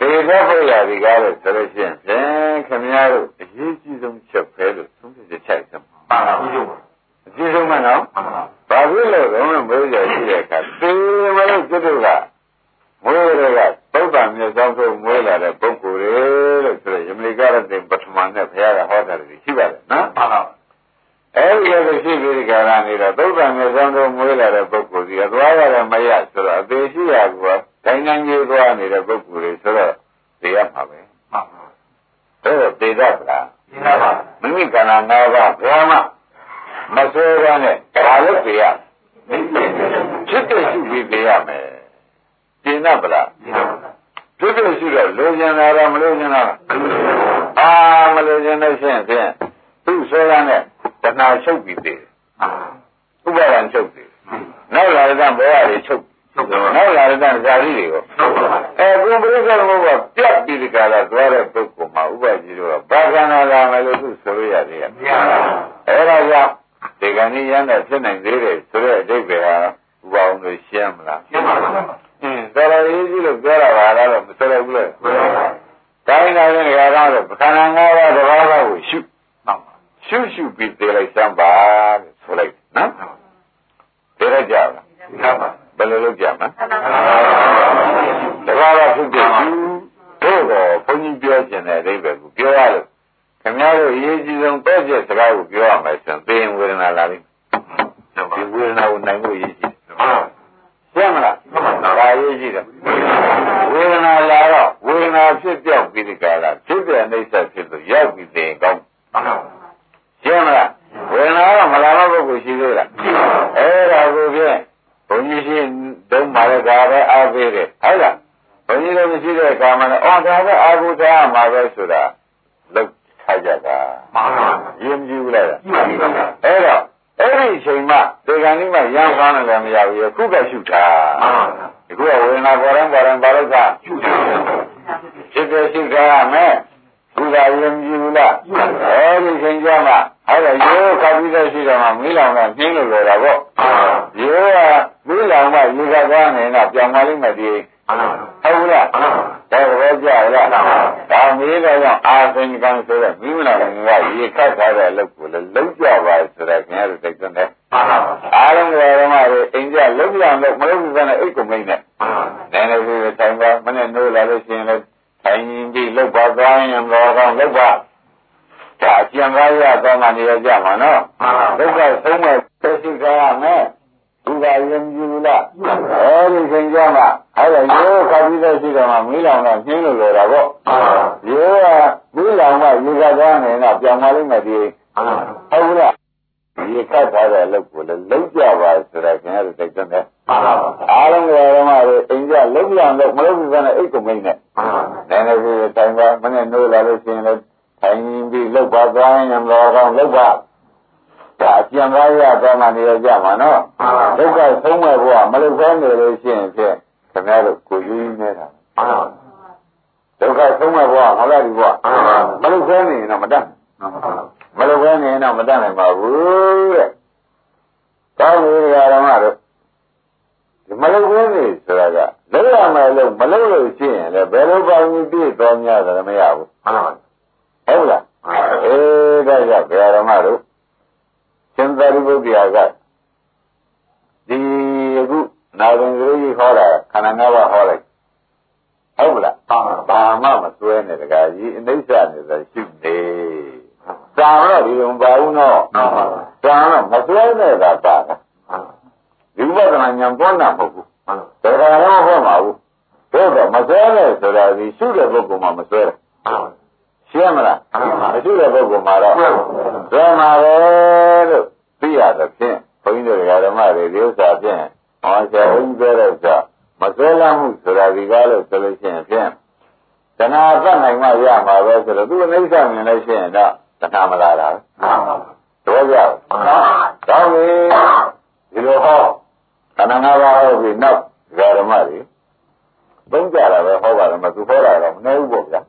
ပေတော့ဖို့ရဒီကားလို့ဆိုလို့ရှိရင်ဖြင့်ခင်ဗျားတို့အရေးကြီးဆုံးချက်ပဲလို့သုံးဖြတ်ချက်ချက်မှန်ပါဘူးအကြီးဆုံးမှနော်ဘာဖြစ်လို့လဲမလို့ရရှိတဲ့အခါသေမလို့ကျွတ်တို့ကမွေးတွေကသုဒ္ဓမြတ်ဆောင်ဆုံးမွေးလာတဲ့ပုဂ္ဂိုလ်တွေလို့ဆိုရယမလိကရတဲ့ပထမနဲ့ဘုရားကဟောတာတွေရှိပါတယ်နော်မှန်ပါအဲဒီလိုရှိပြီးဒီကရနေတော့သုဒ္ဓမြတ်ဆောင်ဆုံးမွေးလာတဲ့ပုဂ္ဂိုလ်ကြီးကသွားရတယ်မရဆိုတော့အသေးရှိရကူဒိုင်းတိုင်းကြီးသွားနေတဲ့ပုဂ္ဂိုလ်တွေဆိုတော့သိရမှာပဲမှန်ပါအဲ့တော့သိတတ်လားသိပါပါမိမိကဏ္ဍ၅ပါးဘယ်မှမဆွဲရနဲ့ဘာလို့သိရဖြစ်တဲ့ရှိပြီးသိရမယ်သိတတ်ပလားသိပါပါဖြစ်တဲ့ရှိတော့လိုချင်တာတော့မလိုချင်တာအာမလိုချင်လို့ရှိရင်ဖြင့်သူ့ဆွဲရနဲ့တဏှာချုပ်ပြီးသိတယ်ဥပါဒံချုပ်ပြီးနောက်လာတဲ့ဘဝတွေချုပ်နောက်လာတဲ့ဇာတိတွေကိုအဲဘုရားပြိဿဘုရားပြတ်ပြီးဒီကလာသွားတဲ့ပုဂ္ဂိုလ်မှာဥပ္ပကြီးတို့ကဘာခန္ဓာလာမယ်လို့သူဆိုရရတယ်။အဲဒါကြောင့်ဒီကနေ့ရမ်းတဲ့ဖြစ်နိုင်သေးတယ်ဆိုတဲ့အဓိပ္ပာယ်ဟာဥပအောင်လို့ရှင်းမလား။ရှင်းပါပါ။အင်းတော်တော်ရေးကြီးလို့ပြောတာပါလားတော့မဆိုရဘူးလေ။တိုင်းတိုင်းနဲ့ကြတော့ခန္ဓာ၅ပါးတစ်ပါးပါးကိုရှု။ရှုရှုပြီးသိလိုက်စမ်းပါလို့ဆိုလိုက်နော်။သိရကြလား။သိပါပါဘယ်လိုလုပ်ကြမလဲတကားတော့ဖြစ်ဖြစ်တို့တော့ဘုန်းကြီးပြောခြင်းတဲ့အဓိပ္ပာယ်ကိုပြောရလို့ခင်ဗျားတို့အရေးကြီးဆုံးတော့ကျစကားကိုပြောရမယ်ဆိုရင်သေရင်ဝေဒနာလာလိမ့်မယ်ဒီဝေဒနာကိုနိုင်ဖို့အရေးကြီးတယ်ရှင်းမလားဒါအရေးကြီးတယ်ဝေဒနာလာတော့ဝေဒနာဖြစ်ပြောက်ပြီးဒီကလာဖြစ်တဲ့အိဋ္ဌဖြစ်လို့ရောက်ပြီးသေရင်ကောင်းရှင်းမလားဝေဒနာကမလာတော့ပုဂ္ဂိုလ်ရှိသေးလားအဲ့ဒါကိုဖြင့်ဘုန်းကြီးရှိတုံးပါလေဒါပဲအားပေးတယ်ဟုတ်လားဘုန်းကြီးလည်းမရှိတဲ့အခါမှာလည်းအော်ဒါပဲအာဟုထားမှာပဲဆိုတာလောက်ထားကြတာမှန်ပါဘူးယဉ်ကြည့်လိုက်တာမှန်ပါဘူးအဲ့တော့အဲ့ဒီအချိန်မှဒီကနေ့မှရမ်းကောင်းတယ်လည်းမရဘူးခုကရှုထားမှန်ပါဘူးဒီကဝေဒနာပေါ်ရင်ပေါ်ရင်ဘာလို့ကရှုထားဖြစ်တယ်ရှုထားရမယ်ခုကယဉ်ကြည့်ဘူးလားအဲ့ဒီချိန်ကျမှအဲ့ဒါရိုးခပ်ပြီးတော့ရှိတော့မှမီးလောင်တော့ပြင်းလို့ရတာပေါ့ရိုးကမီးလောင်မှရေကသွားနေတော့ပြောင်းသွားလိမ့်မယ်ဒီဟုတ်လားဒါတော့ကြာလားဒါမီးတော့အာသင်္ကံဆိုတဲ့မီးမလောင်ကရေခတ်ထားတဲ့အလုပ်ကိုလည်းလုံးကြပါဆိုတဲ့ခင်ဗျားတို့သိတဲ့အားလုံးကဓမ္မတွေအိမ်ကြလုံးလောင်လို့မလုပ်ဘူးဆိုတဲ့အိတ်ကုန်မင်းနဲ့နည်းနည်းလေးထိုင်ပါမနဲ့နိုးလာလို့ရှိရင်လည်းထိုင်ပြီးလောက်ပါသွားရင်တော့ကောင်းလောက်ပါဒါကျန်ကားရတော့မှနေရကြမှာနော်ဒုက္ခဆုံးမဲ့သိရှိကြရမယ်ဒီကယဉ်ကြည့်လားအဲဒီချိန်ကျမှအဲ့ဒါရိုးခါပြီးတော့ရှိတော့မှမီးလောင်တော့နှင်းလို့ရတာပေါ့ရိုးကမီးလောင်မှရေကသွားနေတော့ပြောင်းသွားလိမ့်မယ်ဒီဟုတ်လားရေကတ်ထားတဲ့အလုပ်ကိုလည်းလုံးကြပါဆိုတဲ့ခင်ဗျားတို့သိတဲ့အားလုံးကဓမ္မတွေအိမ်ကြလုံးလောင်တော့မလုပ်ဘူးဆိုတဲ့အိတ်ကုန်မင်းနဲ့နည်းနည်းလေးတိုင်ပါမနဲ့နိုးလာလို့ရှိရင်လည်းထိုင်ပြီးလောက်ပါသွားရင်တော့ကောင်းလောက်ပါဒါကျန်သွားရတော့မှနေရကြမှာနော်ဒုက္ခဆုံးမဲ့ဘဝမလုခဲနေလို့ရှိရင်ဖြင့်ခင်ဗျားတို့ကိုယူရင်းနေတာဒုက္ခဆုံးမဲ့ဘဝမလားဒီဘဝမလုခဲနေရင်တော့မတတ်မလုခဲနေရင်တော့မတတ်နိုင်ပါဘူးတဲ့ကောင်းပြီဓမ္မတို့ဒီမလုခဲနေဆိုတာကလုံးရမယ်လို့မလုလို့ရှိရင်လည်းဘယ်လိုပေါင်းပြီးပြည့်တော်များတယ်မရဘူးဟုတ်လားအေးဒါကြောင့်ဘုရားဓမ္မတို့ရှင်သာရိပုတ္တရာကဒီအခုနာရင်ကလေးဟောတာခန္ဓာ၅ပါးဟောလိုက်ဟုတ်လားဘာမှမစွဲနဲ့တကားကြီးအနိစ္စနေတာရှိနေသာတော့ဒီလိုပါဘူးနော်သာတော့မစွဲနဲ့တာပါဒီဝိပဿနာဉာဏ်ပေါ်တာမဟုတ်ဘူးဒါကလည်းမဟုတ်ပါဘူးတို့တော့မစွဲနဲ့ဆိုတာဒီရှုတဲ့ပုဂ္ဂိုလ်မှမစွဲတယ်ရှင်းမလားမရှိတဲ့ပုဂ္ဂိုလ်မှာတော့ဘယ်မှာလဲလို့သိရတဲ့ဖြင့်ဘုန်းကြီးတို့ဓမ္မတွေဒီဥစ္စာဖြင့်ဟောဆရာဘုန်းကြီးပြောတဲ့ဥစ္စာမစွဲလမ်းမှုဆိုတာဒီကားလို့ဆိုလို့ရှိရင်ဖြင့်တဏှာသတ်နိုင်မှရမှာပဲဆိုတော့သူအနိစ္စမြင်လို့ရှိရင်တော့တဏှာမလာတာတော့ကြောက်တောင်းပြီဒီလိုဟောခန္ဓာ၅ပါးဟောပြီးနောက်ဓမ္မတွေသုံးကြတာပဲဟောပါတယ်မသူဟောတာတော့မနေဘူးပေါ့ဗျာ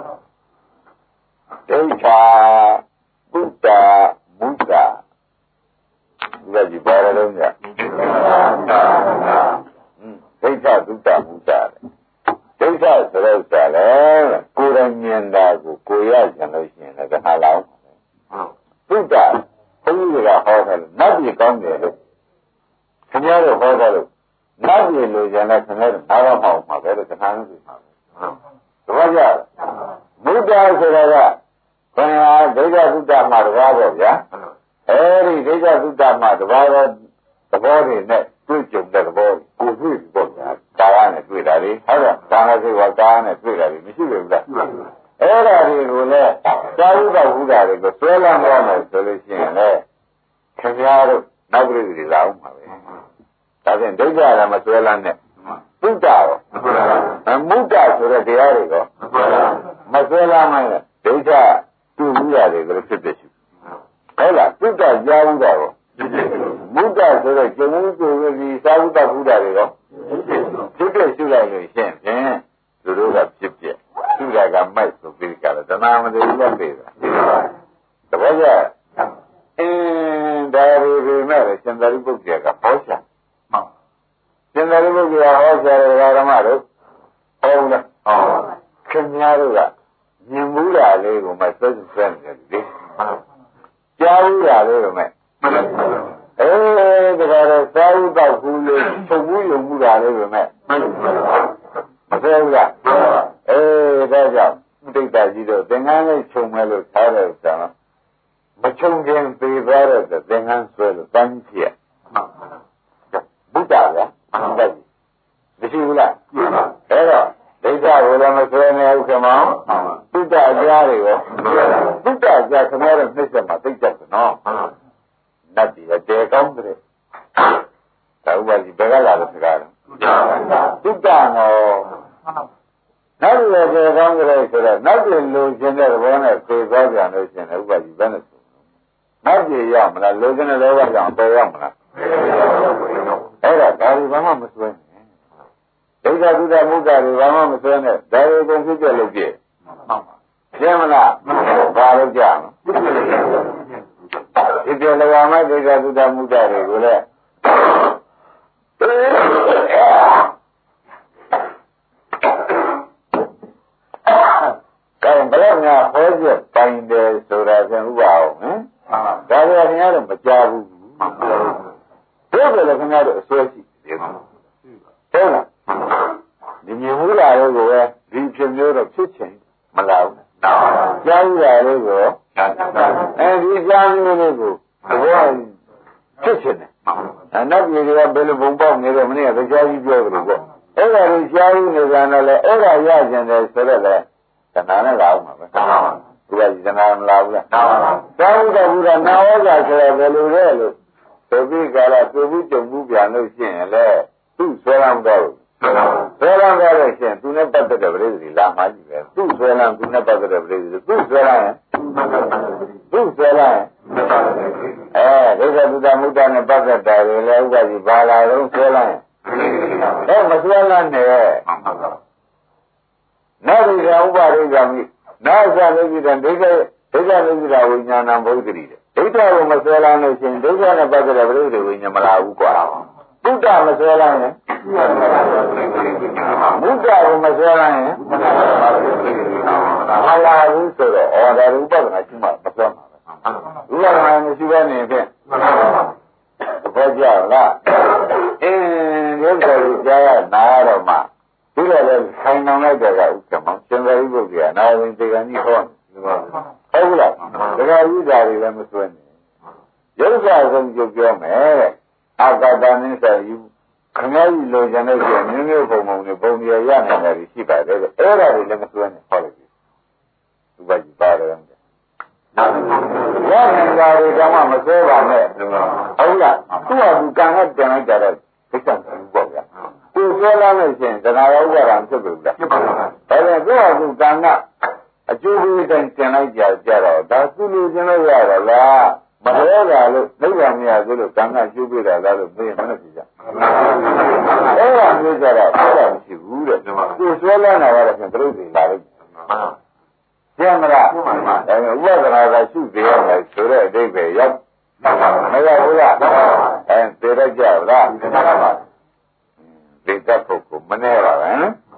ဒိဋ္ဌာဘုဒ္ဓမုဒ္ဒဒီကကြည့်ပါရလုံးညဒိဋ္ဌာဒုတ္တမုဒ္ဒဒိဋ္ဋ္ဌဆိုတဲ့ဥစ္စာလေကိုယ်တိုင်မြင်တာကိုကိုရကြလို့ရှိရင်လည်းဒါလောင်းသုဒ္ဓဘုန်းကြီးကဟောတယ်နတ်ပြည်ကောင်းတယ်လို့ခင်ဗျားတို့ဟောတယ်လို့နတ်ပြည်လိုချင်တဲ့ခင်ဗျားတို့ဘာမှမဟုတ်မှာပဲလို့တခါလို့ပြောမှာပဲတပည့်ကြမုဒ္ဒဆိုတာကဘယ်ဟာဒိဋ္ဌသုဒ္ဓမှာတကားပေါ့ဗျာအဲဒီဒိဋ္ဌသုဒ္ဓမှာတကားတော့သဘောတွေနဲ့တွေ့ကြုံတဲ့သဘောကိုတွေ့ပြီပေါ့ဗျာကာယနဲ့တွေ့တာလေဟုတ်ကဲ့ကာယစိတ်ဝါကာယနဲ့တွေ့တာလေမရှိဘူးလားအဲ့ဒါတွေကိုလည်းသာဝုဒ္ဓဘုရားတွေကိုဆွဲလန်းရမယ်ဆိုလို့ရှိရင်လေခင်ဗျားတို့နောက်ပြည်တွေလာအောင်ပါပဲဒါဖြင့်ဒိဋ္ဌကမဆွဲလန်းနဲ့သုဒ္ဓရောမုဒ္ဒဆိုတဲ့တရားတွေရောမဆွဲလန်းနိုင်ဒိဋ္ဌတူမှုရတယ်ကိုဖြစ်ဖြစ်ရှိဟုတ်လားသုဒ္ဓကြားဘူးတာရောမုဒ္ဒဆိုတဲ့ကျုံမှုကိုဒီသာဝုဒ္ဓဘုရားတွေရောဖြစ်ဖြစ်ရှိလိုက်လို့ရှိရင်ဖြင့်သူတို့ကဖြစ်ဖြစ်သူရကမိုက်ဆိုပြီးကြတယ်တဏှာမတည်းလက်သေးတာတပည့်ကြအင်းဒါရီရီမဲ့ရှင်သာရိပုတ္တရာကဟောရှာရှင်သာရိပုတ္တရာဟောရှာတဲ့ဓမ္မတို့ဟုတ်လားခင်ဗျားတို့ကမြင်မှုတာလေးကိုမှသက်သက်နေတယ်လေကြားမှုတာလေးကိုမှအေးဒါကြတော့သာဝုဒ္ဓဘုလို့ချုပ်မှုယုံမှုတာလေးကိုမှမသိဘူးလားအေးဒါကြောင့်ဒိဋ္ဌကြီးတို့သင်္ကန်းလေးခြုံမဲ့လို့ထားတယ်ဆိုတော့မခြုံခင်ပေသွားတဲ့သင်္ကန်းဆွဲလို့တန်းဖြစ်ဘုဒ္ဓကဘုရားကြီးမရှိဘူးလားအဲ့တော့ဒိဋ္ဌကိုလည်းမဆွဲနေဘူးခင်ဗျာသုဒ္ဓအကြားတွေရောသုဒ္ဓအကြားခင်ဗျားတို့နှိမ့်ဆက်မှာသိကြတယ်နော်နတ်ပြည်တဲကောင်းတယ်ဒါဥပဒေဘယ်ကလာလို့စကားလဲသုဒ္ဓနော်နောက်ရတဲ့ကောင်းကြတယ်ဆိုတော့နောက်ပြည်လိုချင်တဲ့ဘောနဲ့ပြေသွားပြန်လို့ရှင်လည်းဥပဒေဘယ်နဲ့ဆိုနောက်ပြည်ရမလားလိုချင်တဲ့လောဘကြောင့်ပေါ်ရမလားအဲ့ဒါဒါဒီဘာမှမစွဲဒိဋ္ဌသုဒ္ဓမုဒ္ဒတွေဘာမှမစွဲနဲ့ဒါတွေကုန်ဖြစ်ကြလို့ပြည့်ရှင်းမလားဘာလို့ကြမလဲဒီပြေလျာမဒိဋ္ဌသုဒ္ဓမုဒ္ဒတွေကိုလည်းကဲဘယ်လိုများဟောချက်ပိုင်တယ်ဆိုတာသင်ဥပအောင်ဟမ်ဒါကြခင်ဗျားတို့မကြားဘူးတို့တယ်လည်းခင်ဗျားတို့အစွဲရှိတယ်ဟုတ်လားဒီမြင်မှုလာလို့ကိုပဲဒီဖြစ်မျိုးတော့ဖြစ်ချင်မလာဘူးကြားရတာလို့ကိုအဲဒီကြားမျိုးလေးကိုသဘောဖြစ်ချင်တယ်အနောက်ပြည်တွေကဘယ်လိုဘုံပေါက်နေတော့မနေ့ကကြားကြီးပြောကြလို့ပေါ့အဲ့ဒါကိုကြားရနေကြတယ်လေအဲ့ဒါရကျင်တယ်ဆိုတော့လေတဏှာနဲ့လာအောင်ပါပဲသူကဒီတဏှာမလာဘူးလားသာဝတ္တဘုရားနာဝကဆိုရဘယ်လိုလဲလို့သိပြီးကြလားသူဘူးကြုံဘူးပြန်လို့ရှိရင်လေသူ့ဆွဲလမ်းတော့ဆွဲလမ်းကြလို့ရှိရင်သူနဲ့ပတ်သက်တဲ့ပရိသေလာမှကြည့်ပဲသူ့ဆွဲလမ်းသူနဲ့ပတ်သက်တဲ့ပရိသေသူ့ဆွဲလမ်းရင်သူ့ဆွဲလမ်းအဲဒိဋ္ဌသုဒ္ဓမုဒ္ဒနဲ့ပတ်သက်တာတွေလည်းဥပဒေဘာလာတော့ဆွဲလမ်းရင်အဲမဆွဲလမ်းနဲ့နောက်ဒီကဥပဒေကြောင့်နောက်ဆက်လို့ဒီတဲ့ဒိဋ္ဌဒိဋ္ဌလို့ဒီတာဝိညာဏဘုဒ္ဓတိတဲ့ဒိဋ္ဌကိုမဆွဲလမ်းလို့ရှိရင်ဒိဋ္ဌနဲ့ပတ်သက်တဲ့ပရိသေဝိညာဉ်မလာဘူးကွာဘုဒ္ဓမဆွဲလမ်းရင်ဘုဒ္ဓကိုမဆွဲလမ်းရင်မလာဘူးဆိုတော့ဩဒါရူပကနာရှိမှမဆွဲမှာပဲဥပမာမရှိဘဲနေဖြင့်ဘောကြလားအင်းရုပ်တော်ကြားရနာရတော့မှဒီလိုလဲခိုင်နှောင်လိုက်တဲ့ကဥက္ကမရှင်သာရိပုတ္တရာနာဝင်တေကံကြီးဟောဟုတ်ဘူးလားဒကာကြီးဓာရီလည်းမဆွဲနေရုပ်စာဆုံးကြပြောမယ်အာဂတနိစ္စယူခမည်းကြီးလိုချင်လို့ရှိရင်မျိုးမျိုးပုံပုံနဲ့ပုံပြရနိုင်တယ်ရှိပါတယ်အဲ့ဒါတွေလည်းမစွဲနဲ့ဟောလိုက်ပြီဥပကြီးပါတယ်ရနိုင်တာတွေကမှမစွဲပါနဲ့ဟုတ်လားသူ့ဟာသူကံနဲ့တင်လိုက်ကြတဲ့ကိစ္စမျိုးပေါ့ဗျာသူစွဲလာလို့ရှိရင်တရားဥပါဒံဖြစ်ပြီလားဖြစ်ပါဘူးဒါပေမဲ့သူ့ဟာသူကံကအကျိုးပေးတိုင်းတင်လိုက်ကြကြတော့ဒါသူ့လိုချင်လို့ရတာလားမလဲတာလို့သိက္ခာမရသေးလို့ကံကကျိုးပေးတာလားလို့မေးရင်မနဲ့ပြကြအဲ့ဒါမျိုးကြတော့အဲ့ဒါမရှိဘူးတဲ့သူဆွဲလန်းတာကတော့ပြန်ပြိဿလာလိုက်ကျန်မလားအဲဥပဒနာကရှုသေးရမယ်ဆိုတဲ့အဓိပ္ပာယ်ရောက်မရဘူးလားအဲသိရကြလားသိတတ်ဖို့ကိုမနေပါဘူး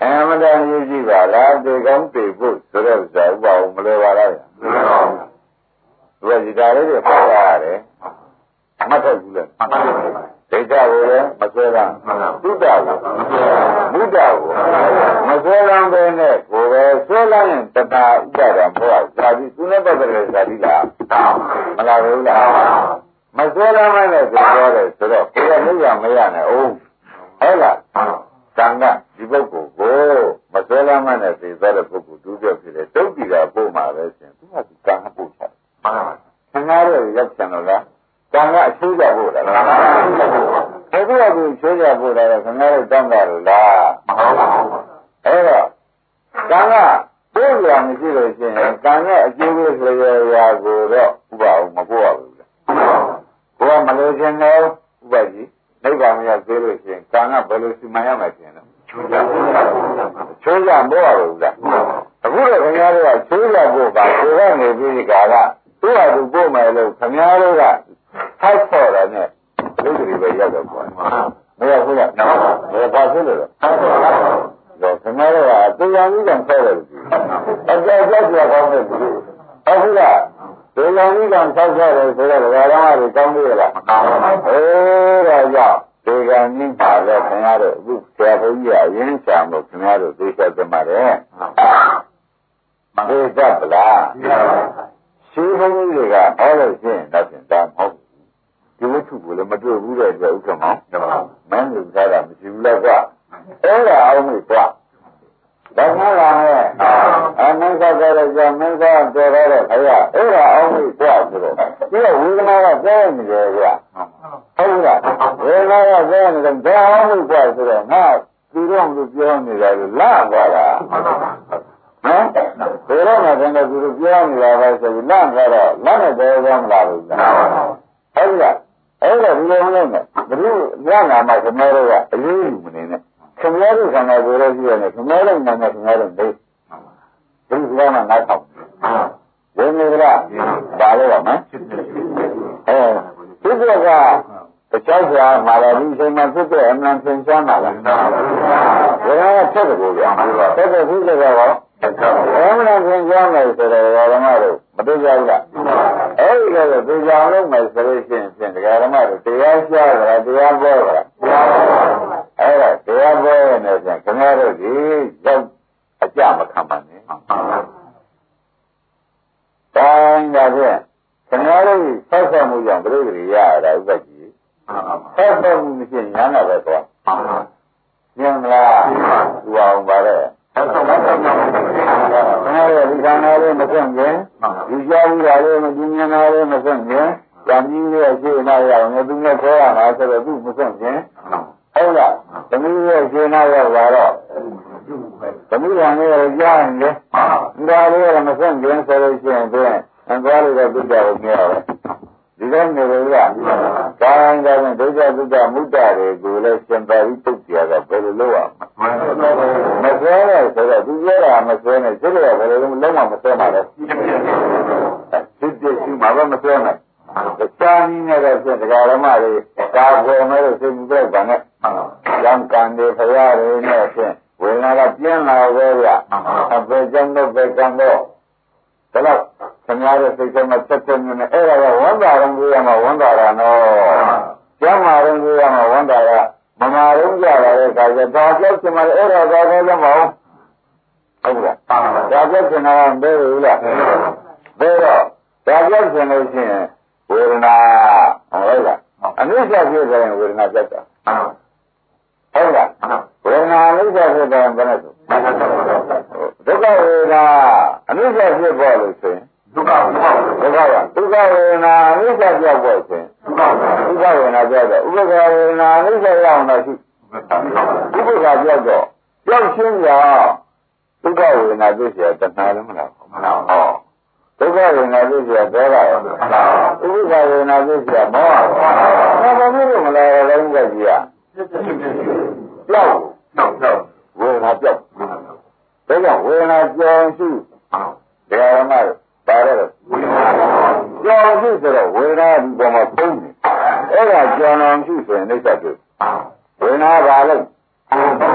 အမှန်တန်ကြီးကြည့်ပါလားဒီကောင်းပြေဖို့ဆိုတော့ဇာဥပအောင်မလွယ်ပါလားမလွယ်ပါဘူးသူကဒီကားလေးတွေဖတ်ရတယ်မတ်ထုတ်ဘူးလေဒိဋ္ဌကိုလည်းမဆွဲတာသုတ္တကိုမုဒ္ဒကိုမဆွဲလမ်းပဲနဲ့ကိုယ်ပဲဆွဲလမ်းရင်တတာဥပဒါဘောဇာတိသူနဲ့ပတ်သက်တဲ့ဇာတိလားမလားဘူးလားမဆွဲလမ်းနဲ့ဆိုတော့တယ်ဆိုတော့ကိုယ်ကလည်းမရနဲ့အောင်ဟုတ်လားသံဃာဒီပုဂ္ဂိုလ်ကိုမဆွဲလမ်းနဲ့သိသွားတဲ့ပုဂ္ဂိုလ်ဒုတိယဖြစ်တယ်တုတ်တီတာပို့မှာပဲရှင်သူကဒီကံပို့ချတယ်ခင်ဗျားတို့ရောက်ချင်တော့လားကံကအချိုးကြဖို့လားဘယ်သူကသူချိုးကြဖို့လဲခင်ဗျားတို့တောင်းတာလို့လားမဟုတ်ပါဘူးအဲ့တော့ကံကပို့ရမရှိလို့ရှိရင်ကံရဲ့အကျိုးကိုဆိုရရာကိုတော့ဥပအောင်မပို့ရဘူးလေဘုရားမလို့ခြင်းတော့ဥပကြီးနိဗ္ဗာန်မရောက်သေးလို့ရှိရင်ကံကဘယ်လိုစီမံရမှာခြင်းလဲချိုးကြဖို့ချိုးကြမို့ရဘူးလားအခုတော့ခင်ဗျားတို့ကချိုးကြဖို့ပါကိုယ်ကနေပြီးကာကသူ့ဟာသူပို့မယ်လို့ခင်ဗျားတို့ကထိုက်ပေါ်တာနဲ့လူတွေပဲရောက်တော့ပေါ့မရဘူးလားဘယ်ပါဖြစ်လို့လဲတော့ခင်ဗျားတို့ကတရားကြီးကဆောက်တယ်အကြောက်ကြောက်ကြောက်ကောင်းတယ်ဘူးအခုကတရားကြီးကဆောက်ရတယ်ဆိုတော့ဘာသာတွေကောင်းသေးလားမကောင်းပါဘူးအေးဒါကြောင့်ဒီကံကြီးပါလဲခင်ဗျားတို့အခုဆရာဘုန်းကြီးကအရင်ချာမို့ခင်ဗျားတို့သိချက်သမားတယ်မသိတတ်ပလားရှိဘုန်းကြီးတွေကဟောလို့ရှိရင်တော့ပြန်တာမဟုတ်ဒီဝတ္ထုကိုလည်းမတွေ့ဘူးတဲ့အတွက်ဥက္ကမောင်းမင်းလူသားတာမရှိဘူးလားကွာအဲ့ဒါအောင်မေ့ကွာဒါမှလာမယ်အမင်းကကြတဲ့ကြောင့်မင်းကကြော်ရတဲ့ခရအဲ့ဒါအောင်မေ့ကွာဆိုတော့ဒီဝေဒနာကကြောက်နေတယ်ကွာဟုတ်လားဝေဒနာကကြောက်နေတယ်ဒါအောင်မေ့ကွာဆိုတော့ငါသူတို့ကပြောနေတာလို့လာသွားတာဟမ်ဘယ်တော့မှတည်းကသူတို့ပြောနေတာပဲဆိုပြီးလန့်ကြတော့လန့်နေတယ်ကောမလားဘူးလားဟုတ်ကဲ့အဲ့ဒါဒီလိုမလုပ်နဲ့ဘုရားညနာမှာခင်ဗျားတို့ကအရေးယူမနေနဲ့ခင်ဗျားတို့ခန္ဓာကိုယ်ရဲ့ရှိရတယ်ခင်ဗျားတို့နာနဲ့ခင်ဗျားတို့သိဘုရားကငါထောက်ဝိနေကပါလို့ရမယ်အဲဒီကကတခြားဆရာမာလာဒီအချိန်မှာဖြစ်တဲ့အမှန်သင်ရှားမှာလားဘယ်တော့ဆက်တယ်ကိုဗျာဆက်တယ်ဖြစ်တယ်ကောအဲ့မလားသင်ကြားမယ်ဆိုတော့ဓမ္မတို့မတွေ့ကြဘူးလားအဲ့ဒီလိုသိကြအောင်လုပ်မယ်ဆိုလို့ရှိရင်ဖြင့်တရားဓမ္မတို့တရားရှားတာတရားပေါ်တာအဲ့ဒါတရားပေါ်နေပြန်ခင်ဗျားတို့ဒီရောက်အကြမခံပါနဲ့တိုင်းဒါဖြင့်ခင်ဗျားတို့ဆက်ဆက်မှုကြောင့်ပြိတ္တိရရတာဥပ္ပကြီးဆက်ဆက်မှုမရှိရင်ညာနာပဲသွားညံလားသူအောင်ပါလေအဲ့ဒါဒီခန္ဓာလေးမစွန့်ခြင်းဒီကြောင်းရာလေးမဒီဉာဏ်လေးမစွန့်ခြင်းဉာဏ်ကြီးရဲ့ရှင်းနာရအောင်သူနဲ့ခေါ်ရမှာဆိုတော့သူမစွန့်ခြင်းဟုတ်လားသမီးရဲ့ရှင်းနာရောက်လာတော့သမီးကလည်းကြားရင်လေဒါလေးကမစွန့်ခြင်းဆိုလို့ရှိရင်ဖြင့်အသွားလို့တော့ပြကြဖို့မရဘူးဒီလိုနေလို့ကကာယကံဒုက္ခဒုက္ခမုဒ္ဒတွေကိုလည်းရှင်သာရိပုတ္တရာကဘယ်လိုလုပ်ရမလဲမဆွဲနဲ့ဆိုတော့သူပြောတာမဆွဲနဲ့စိတ်ကဘယ်လိုလုံးဝမဆွဲမှာလဲစိတ်ပြည့်စုံမှာပဲမဆွဲနဲ့သာနည်းနဲ့တော့ဖြင့်တရားဓမ္မတွေကာကွယ်မဲ့လို့စိတ်မှုတဲ့ကံနဲ့ရံကံတွေဖရာတွေနဲ့ဖြင့်ဝေဒနာကပြင်းလာပဲဗျအပေကြောင့်တော့ပဲကံတော့ဒါတော့ခင်ဗျားတို့စိတ်ထဲမှာဆက်ဆက်နေအဲ့ဒါကဝန္တာရင်ကြီးရမှာဝန္တာရနော်ကျမ်းမာရင်ကြီးရမှာဝန္တာရမမာရင်ကြရတဲ့အခါကျတော့ကြောက်ချင်မှအဲ့ဒါတော့လည်းမဟုတ်ဟုတ်လားဒါကြောက်ချင်တာကဘယ်လိုလဲဘယ်တော့ဒါကြောက်ချင်လို့ရှိရင်ဝေဒနာဟုတ်လားအနိစ္စဖြစ်တဲ့ဝေဒနာပြတ်တာဟုတ်လားဝေဒနာအနိစ္စဖြစ်တဲ့ဘယ်နဲ့ဆိုဒုက္ခဝေဒနာအနိစ္စဖြစ်ပေါ်လို့ဆိုရင်ဒုက္ခဒုက္ခဒုက္ခဒုက္ခဝေဒနာအနိစ္စပြောက်ပေါ်ခြင်းဒုက္ခဒုက္ခဝေဒနာပြောက်တော့ဥပ္ပခဝေဒနာအနိစ္စရောက်တော့ရှိဥပ္ပခပြောက်တော့ပြောက်ခြင်းကြောင့်ဒုက္ခဝေဒနာသိเสียတဏှာလည်းမလားမလားဟောဒုက္ခဝေဒနာသိเสียဒေါသရောမလားဥပ္ပခဝေဒနာသိเสียမောဟရောဘာမှမလားလည်းကြည့်ရပြောက်ပြောက်ပြောက်ဝေဒနာပြောက်ဒါကြောင့်ဝေဒနာကြောင်ရှိတရားဓမ္မပါတော့ကြောင်ရှိဆိုတော့ဝေဒနာဒီပေါ်မှာပုံနေအဲ့ဒါကြောင်အောင်ရှိဆိုရင်အိဋ္ဌပြုဝေဒနာပါလို့အဲ့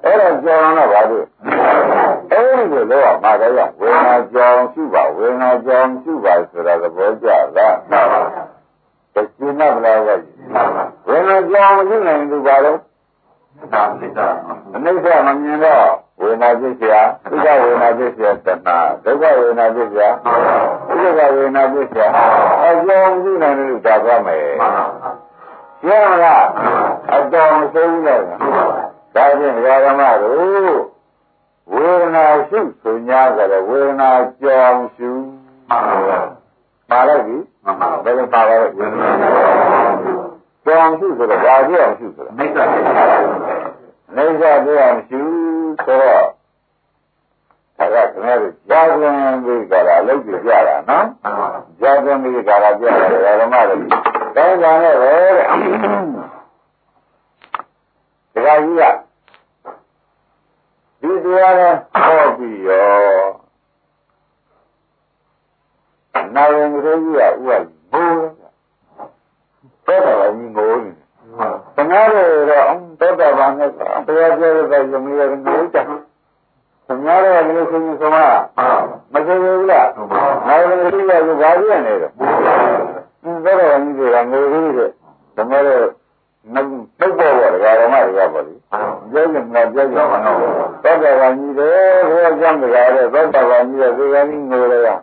အဲ့ဒါကြောင်းတော့ဘာလို့အဲ့ဒီလိုတော့မှာတော့ဝေဒနာကြောင်းရှိပါဝေဒနာကြောင်းရှိပါဆိုတာသဘောကျလားမှန်ပါဗျာတကျင်းမလားဗျာဝေဒနာကြောင်းမရှိနိုင်ဘူးဘာလို့သာသိတာအနိစ္စမမြင်တော့ဝေဒနာဖြစ်เสียဒုက္ခဝေဒနာဖြစ်เสียတဏှာဒုက္ခဝေဒနာဖြစ်เสียဒုက္ခဝေဒနာဖြစ်เสียအကြောင်းမရှိနိုင်လို့သာသွားမယ်ရှင်းလားအတော်မသိဘူးလားဒါဖြင့်ဓမ္မတို့ဝေဒနာရှုဆိုညာကြတယ်ဝေဒနာကြောင်းရှုပါလိုက်ပြီဘယ်လိုပါလဲဝေဒနာကြောင်းရှုဆိုတော့ဘာကြောင်းရှုဆိုတော့နိစ္စနိစ္စကြောင်းရှုဆိုတော့ဒါကခင်ဗျားတို့ကြာသွင်းပြီးကြတာအလုပ်ကြကြတာနော်ကြာသွင်းပြီးကြတာပြရတယ်ဓမ္မတို့တိုင်းကြနဲ့ပဲတဲ့ဒါကြီးကဒီတရားနဲ့ဟောပြီးရောနာရင်ကလေးကြီးကဥပ္ပဘိုးတော့တော်ကြီးငိုးနေတနာရတော့တောတာဘာနဲ့တရားပြောတဲ့ယမီရငိုးချင်တနာရကလေးဆုံးဆုံးမမဆိုဘူးလားနာရင်ကလေးကဘာပြနေတော့တော်တော်ကြီးကငိုးပြီးတဲ့တနာရမပုတ်ပေါ်တော့ဓမ္မတွေကပါလေပြောရင်မပြောကြပါဘူးသောတာပန်ကြီးတယ်ဘုရားကြောင့်ကြရတယ်သောတာပန်ကြီးရဲ့ဒီကနေ့ငိုရတာ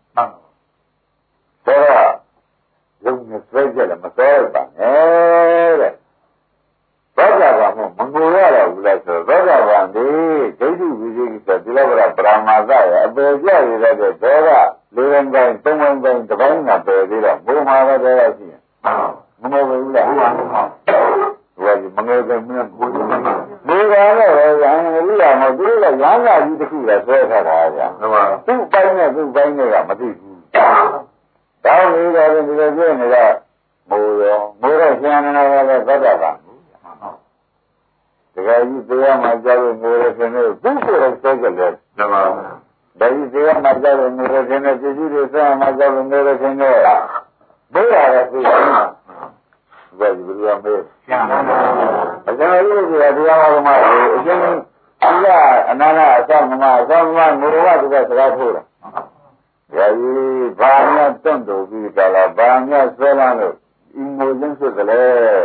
ဟုတ်ဒါကရုပ်နဲ့ဆွဲကြတယ်မဆွဲပါနဲ့တဲ့သောတာပန်ကမငိုရတော့ဘူးလားဆိုတော့သောတာပန်ဒီဒိဋ္ဌိဝိသေကိစ္စဒီလောကပရမာသရဲ့အပေကြရတဲ့ဒေါကလေးရင်တိုင်းသုံးရင်တိုင်းတစ်ပိုင်းကပယ်ပြီးတော့ဘုမာပဲတရားရှိရင်မငိုဘူးလားဟုတ်ပါဘူးဘာကြီးမငယ်ကမင်းကိုဒီကားနဲ့ရံလူရမသူတို့ကရမ်းလာကြီးတစ်ခုလည်းဆွဲထားတာဗျာဟုတ်ပါသူ့ပိုင်းနဲ့သူ့ပိုင်းနဲ့ကမသိဘူးတောင်းနေတယ်ဒီလိုပြနေတော့မိုးရောမိုးတော့ဆင်းနေတာလည်းသတ်တတ်ပါဘူးတကယ်ကြီးတရားမှကြားလို့မိုးရခြင်းနဲ့သူ့ကိုယ်ဆွဲကြတယ်ဟုတ်ပါဘူးဒါကြီးတရားမှကြားလို့မိုးရခြင်းနဲ့ပြည်ကြီးတွေဆွဲမှကြားလို့မိုးရခြင်းနဲ့ဘယ်ရလဲသိတယ်ဘယ်လိုလဲမေးရှာပါအကျဉ်းလို့ဆိုတာတရားတော်မှာအကျဉ်းအလအနာနာအဆောင်မှာအဆောင်မှာငိုရတဲ့စကားထိုးတာ။ဒါကြီးဘာများတွန့်တူပြီးကြလားဘာများဆွဲလာလို့အင်မိုးချင်းဖြစ်တယ်လေ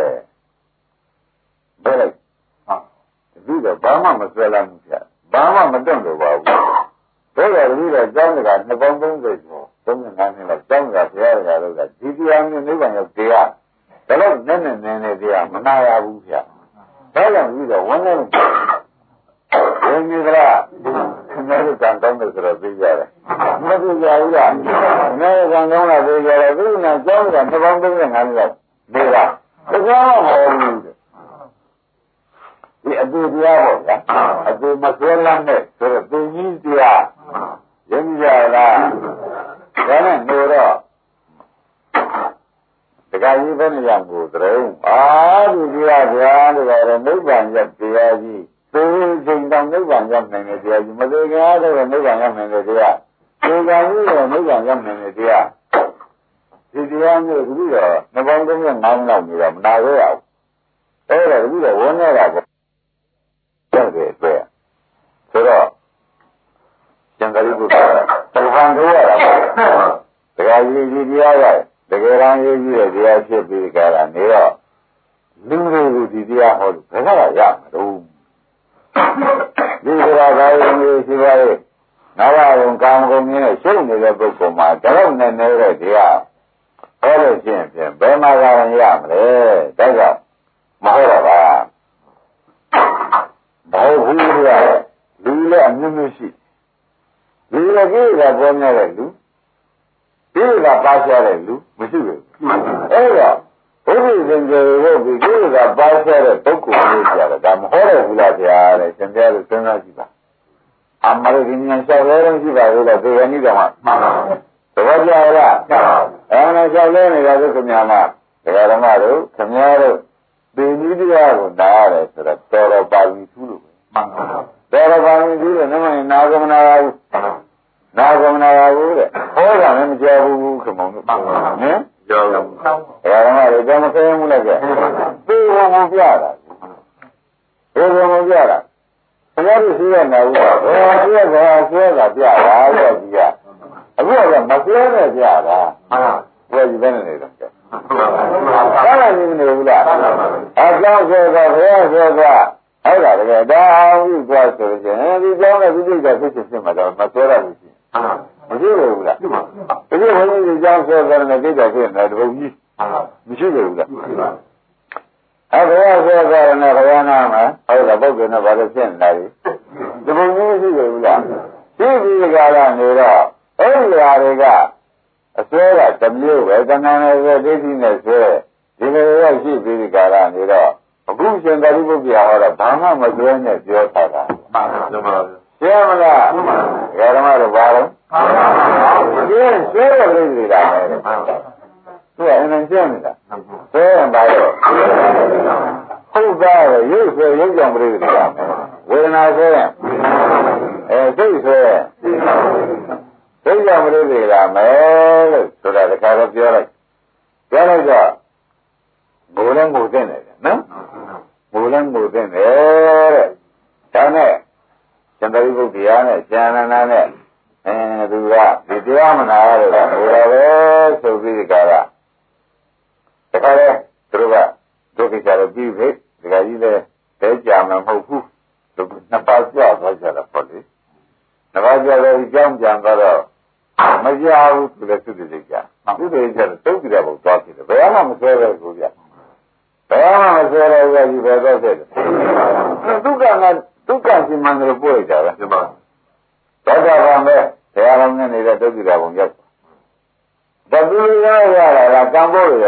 ။ဘယ်လိုက်။ဒီတော့ဘာမှမဆွဲလာဘူးဗျ။ဘာမှမတွန့်တူပါဘူး။ဒါကြောင့်ဒီတော့ကျောင်းကနှစ်ပေါင်းသုံးဆယ်ကျော်သုံးဆယ်ငါးနှစ်လောက်ကျောင်းကဘုရားတော်ကဒီတရားမျိုးနိဗ္ဗာန်ရောက်တရားဒါတော့နည်းနည်းနည်းနည်းတရားမနာရဘူးဗျာဒါကြောင့်ပြီးတော့ဝန်းနေဝင်ကြီးကခင်ဗျားတို့ကံကောင်းတယ်ဆိုတော့သိကြတယ်မသိကြဘူးလားငါကံကောင်းတာသိကြတယ်သူကကျောင်းကတစ်ပေါင်းသုံးဆယ်ငါးနှစ်လောက်နေတာတရားမဟုတ်ဘူးဒီအတူတရားပေါ့ဗျာအတူမဆွဲလမ်းနဲ့ဆိုတော့သူကြီးတရားရင်းကြလားဒါနဲ့နေတော့တခါကြီးဘယ်နေရာကိုတရုံအာဒီတရားဗျာတခါတော့နိဗ္ဗာန်ရတရားကြီးသိချိန်တောင်နိဗ္ဗာန်ရောက်နိုင်တဲ့တရားကြီးမသိကြတော့နိဗ္ဗာန်ရောက်နိုင်တဲ့တရားဒီကံကြီးတော့နိဗ္ဗာန်ရောက်နိုင်တဲ့တရားဒီတရားမျိုးဒီတော့နှစ်ပေါင်းသုံးဆယ်ငါးလောက်နေတော့မနာရအောင်အဲ့ဒါဒီတော့ဝန်းနေတာပေါ့တဲ့တဲ့အတွက်ဆိုတော့ကျန်ကလေးကသံဃာတို့ရတာပေါ့တခါကြီးဒီတရားရတကယ်တမ်းရေးကြည့်တဲ့တရားဖြစ်ပြီးကြတာနေတော့လူတွေကိုဒီတရားဟောလို့ဘယ်ကရမှာတော့ဒီစကားသာရင်ရှိပါရဲ့နာရဝံကာမဂုဏ်နဲ့ရှုပ်နေတဲ့ပုဂ္ဂိုလ်မှာတော့နဲ့နေတဲ့တရားဟောလို့ရှိရင်ဖြင့်ဘယ်မှာသာရမလဲဒါကြောင့်မဟုတ်တော့ပါဘာဘူးရလူလည်းအမျိုးမျိုးရှိလူလည်းကြီးကပေါ်နေတဲ့လူဒီကပါရှာတဲ့လူမရှိဘူးအဲ့တော့ဘုရားရှင်ကျေရုပ်ပြီးဒီကပါရှာတဲ့ပုဂ္ဂိုလ်မျိုးကြတယ်ဒါမဟုတ်တော့ဘူးလားဗျာတဲ့ရှင်ပြားလို့စဉ်းစားကြည့်ပါအမရဒီဉာဏ်လျှောက်လဲတော့ရှိပါသေးလားဒီကနေ့ကမှမှန်ပါဘူးသဘောကျလားမှန်ပါဘူးအဲ့ဒါလျှောက်လဲနေတာကခင်ဗျာမဒကာဓမ္မတို့ခင်ဗျားတို့ပေနည်းတရားကိုနားရတယ်ဆိုတော့တော်တော်ပါပြီသူ့လို့မှန်ပါဘူးတော်တော်ပါပြီသူ့လို့နမနာဂမနာဘူးနာဂမနာဘူးတဲ့ဟောတာလည်းမကြောက်ဘူးခင်ဗျာတို့ဟင်ကြောက်ဘူးအဲဒါမှလည်းကြောက်မခဲဘူးလည်းကြည့်ဘယ်လိုမပြတာဘယ်လိုမပြတာရားတို့ရှိရနေဦးပါဘယ်ဆွဲဘယ်ဆွဲတာပြတာတော့ဒီကအခုကမဆွဲနဲ့ပြတာဘယ်ဒီဘယ်နဲ့နေတော့ကဲဘာလဲနေနေဘူးလားအကြောင်းဆွဲတာဘယ်ဆွဲတာအဲ့ဒါတကယ်ဒါအောင်ပြီးသွားဆိုရင်ဒီကြောင်းနဲ့ဒီကိစ္စဖြစ်ဖြစ်ဖြစ်မှာတော့မဆွဲရဘူးရှိမရှိဘူးလားဒီဘုန်းကြီးကြောင်းဆွဲတယ်နဲ့ကိစ္စဖြစ်နေတယ်ဘုန်းကြီးမရှိဘူးလားအဲ့ဒါဆွဲတယ်နဲ့ဘုရားနာမှာဟုတ်တာပုဂ္ဂိုလ်နဲ့ဘာလို့ဖြစ်နေတာလဲဒီဘုန်းကြီးရှိတယ်ဘူးလားရှိပြီးကြတာနေတော့အဲ့ဒီဟာတွေကအဆွဲကတစ်မျိုးပဲတဏှာနဲ့ဆွဲဒိဋ္ဌိနဲ့ဆွဲဒီလိုရောက်ရှိပြီးကြတာနေတော့အခုရှင်သာရိပုတ္တရာဟောတော့ဘာမှမဆွဲနဲ့ပြောထားတာမှန်ပါပါရှင်းမလားဓမ္မတို့ဘာလို့ရှင်းဆွဲရလို့ဒီလားမယ်သူကအင်းနဲ့ရှင်းနေတာဆွဲရင်ပါတော့ဟုတ်သားရုပ်ဆွဲရုပ်ကြောင့်ပြိတ္တာဝေဒနာဆွဲရင်အဲစိတ်ဆွဲစိတ်ကြောင့်ပြိတ္တာမယ်လို့ဆိုတာတခါတော့ပြောလိုက်ပြောလိုက်တော့ဘုလည်းငိုတဲ့တယ်နော်ဘုလည်းငိုတဲ့တယ်တဲ့ဒါနဲ့ရှင်သာရိပုတ္တရာနဲ့ဉာဏနာနဲ့အဲသူကဒီတရားမနာရတော့ငိုရပဲဆိုပြီးဒီကရတခါလေသူတို့ကဒုက္ခကြတော့ပြီးပြီဒီကကြီးလည်းတဲကြမှာမဟုတ်ဘူးသူနှစ်ပါးကြောက်သွားကြတာပေါ့လေနှစ်ပါးကြောက်တော့ကြောင်းကြံတော့မကြောက်ဘူးသူလည်းသူတည်းကြသူတည်းကြတော့တုတ်ကြတယ်ဘုသွားဖြစ်တယ်ဘယ်မှမဆွဲပဲကိုပြဘယ်မှမဆွဲတော့ဘူးကြီးပဲတော့ဖြစ်တယ်ဒုက္ခကဒုက္ခစီမံတယ်ပို့လိုက်တာပဲဒီမှာသောတာပန်ပဲဘယ်အောင်နဲ့နေတဲ့ဒုက္ခတာဘုံရောက်တပူရရတာကကံပို့ရ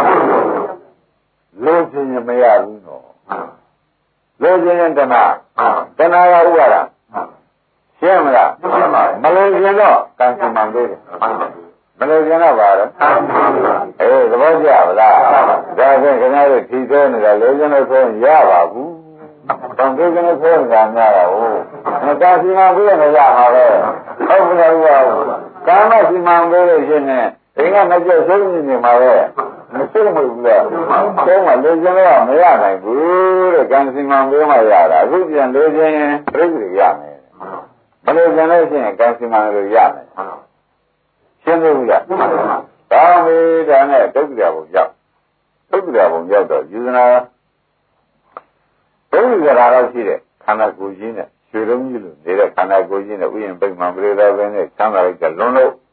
လို့ချင်းမရဘူးနော်လို့ချင်းတဏှာတဏှာကဥပါဒရှင်းမလားမလို့ချင်းတော့ကံစီမံပေးတယ်မလို့ချင်းတော့ပါတော့အေးသဘောကျပါလားဒါဖြင့်ခင်ဗျားတို့ထီသေးနေတာလို့ချင်းလို့ဆိုရပါဘူးတောင်သေးကနေဆိုကြများတာဟုတ်မကာစီမံပေးရမရမှာပဲဟုတ်ဘူးလားကာမစီမံပေးလို့ရှိရင်ဒီကမကြက်ဆုံးနေနေမှာပဲမရှိဘူးဘူးလားတော့မှလူချင်းတော့မရနိုင်ဘူးတဲ့ကံစီမံပေးမှရတာအခုပြန်လူချင်းပြိတ္တိရမယ်မလို့ကျန်လို့ရှိရင်ကံစီမံလို့ရမယ်ရှင်းလို့လားဒါမေးတာနဲ့ဒုက္ခရဘုံရောက်ဒုက္ခရဘုံရောက်တော့ယူဇနာဘုရားရာတော့ရှိတယ်ခန္ဓာကိုယ်ကြီးနဲ့ရွှေလုံးကြီးလိုနေတဲ့ခန္ဓာကိုယ်ကြီးနဲ့ဥယျာဉ်ပိတ်မှန်ပရိသတ်ပဲနဲ့သံဃာလိုက်ကြလွန်လို့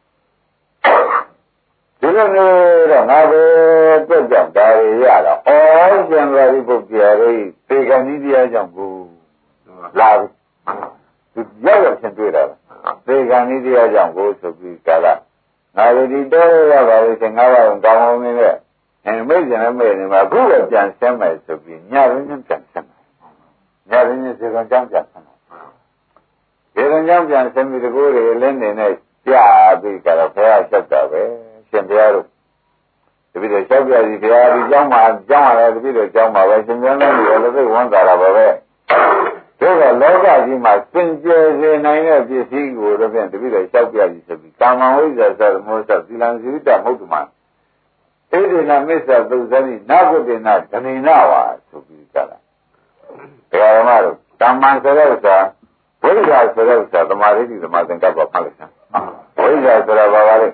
ဒီလိုမျိုးတော့ငါပဲတွက်ကြောင့်ဒါတွေရတော့ဩရှင်သာရိပုတ္တရာရဲ့သေကံဤတရားကြောင့်ကိုလာဘူးသူရောက်ရောက်ချင်းတွေ့တာသေကံဤတရားကြောင့်ကိုဆိုပြီးကာလငါတို့ဒီတော့ရပါလို့ရှင်ငါးပါးကောင်းကောင်းနဲ့အဲမိတ်ကျင်နဲ့မိတ်နေမှာအခုတော့ပြန်ဆင်းမယ်ဆိုပြီးညရင်းချင်းပြန်ဆင်းမယ်ညရင်းချင်းစေကံကြောင့်ပြန်ဆင်းမယ်စေကံကြောင့်ပြန်ဆင်းပြီးတကူတွေလင်းနေနဲ့ပြပြီးကြတော့ဘုရားလျှောက်တာပဲရှင်ဘုရားတို့တပည့်တော်လျှောက်ပြစီဘုရားဒီเจ้าမှာเจ้าမှာလည်းတပည့်တော်เจ้าမှာပဲရှင်ပြန်လည်းလည်းသိဝန်တာတာပါပဲတို့ကလောကကြီးမှာစင်ကြယ်စေနိုင်တဲ့ပစ္စည်းကိုတော့ပြန်တပည့်တော်လျှောက်ပြစီဆိုပြီးကာမဝိဇ္ဇာသမောသသီလံစီတမုဒ္ဓမာဣဒိနာမစ္ဆသုဇတိနာဂုတေနာဓနေနာဝါဆိုပြီးကြတာတရားဓမ္မတို့တမ္မံဆိုတဲ့ဥစ္စာဝိဇ္ဇာဆိုတဲ့ဥစ္စာသမာဓိတိသမာသင်္ကပ္ပဖတ်လိုက်စမ်းဝိဇ္ဇာဆိုတာဘာပါလဲ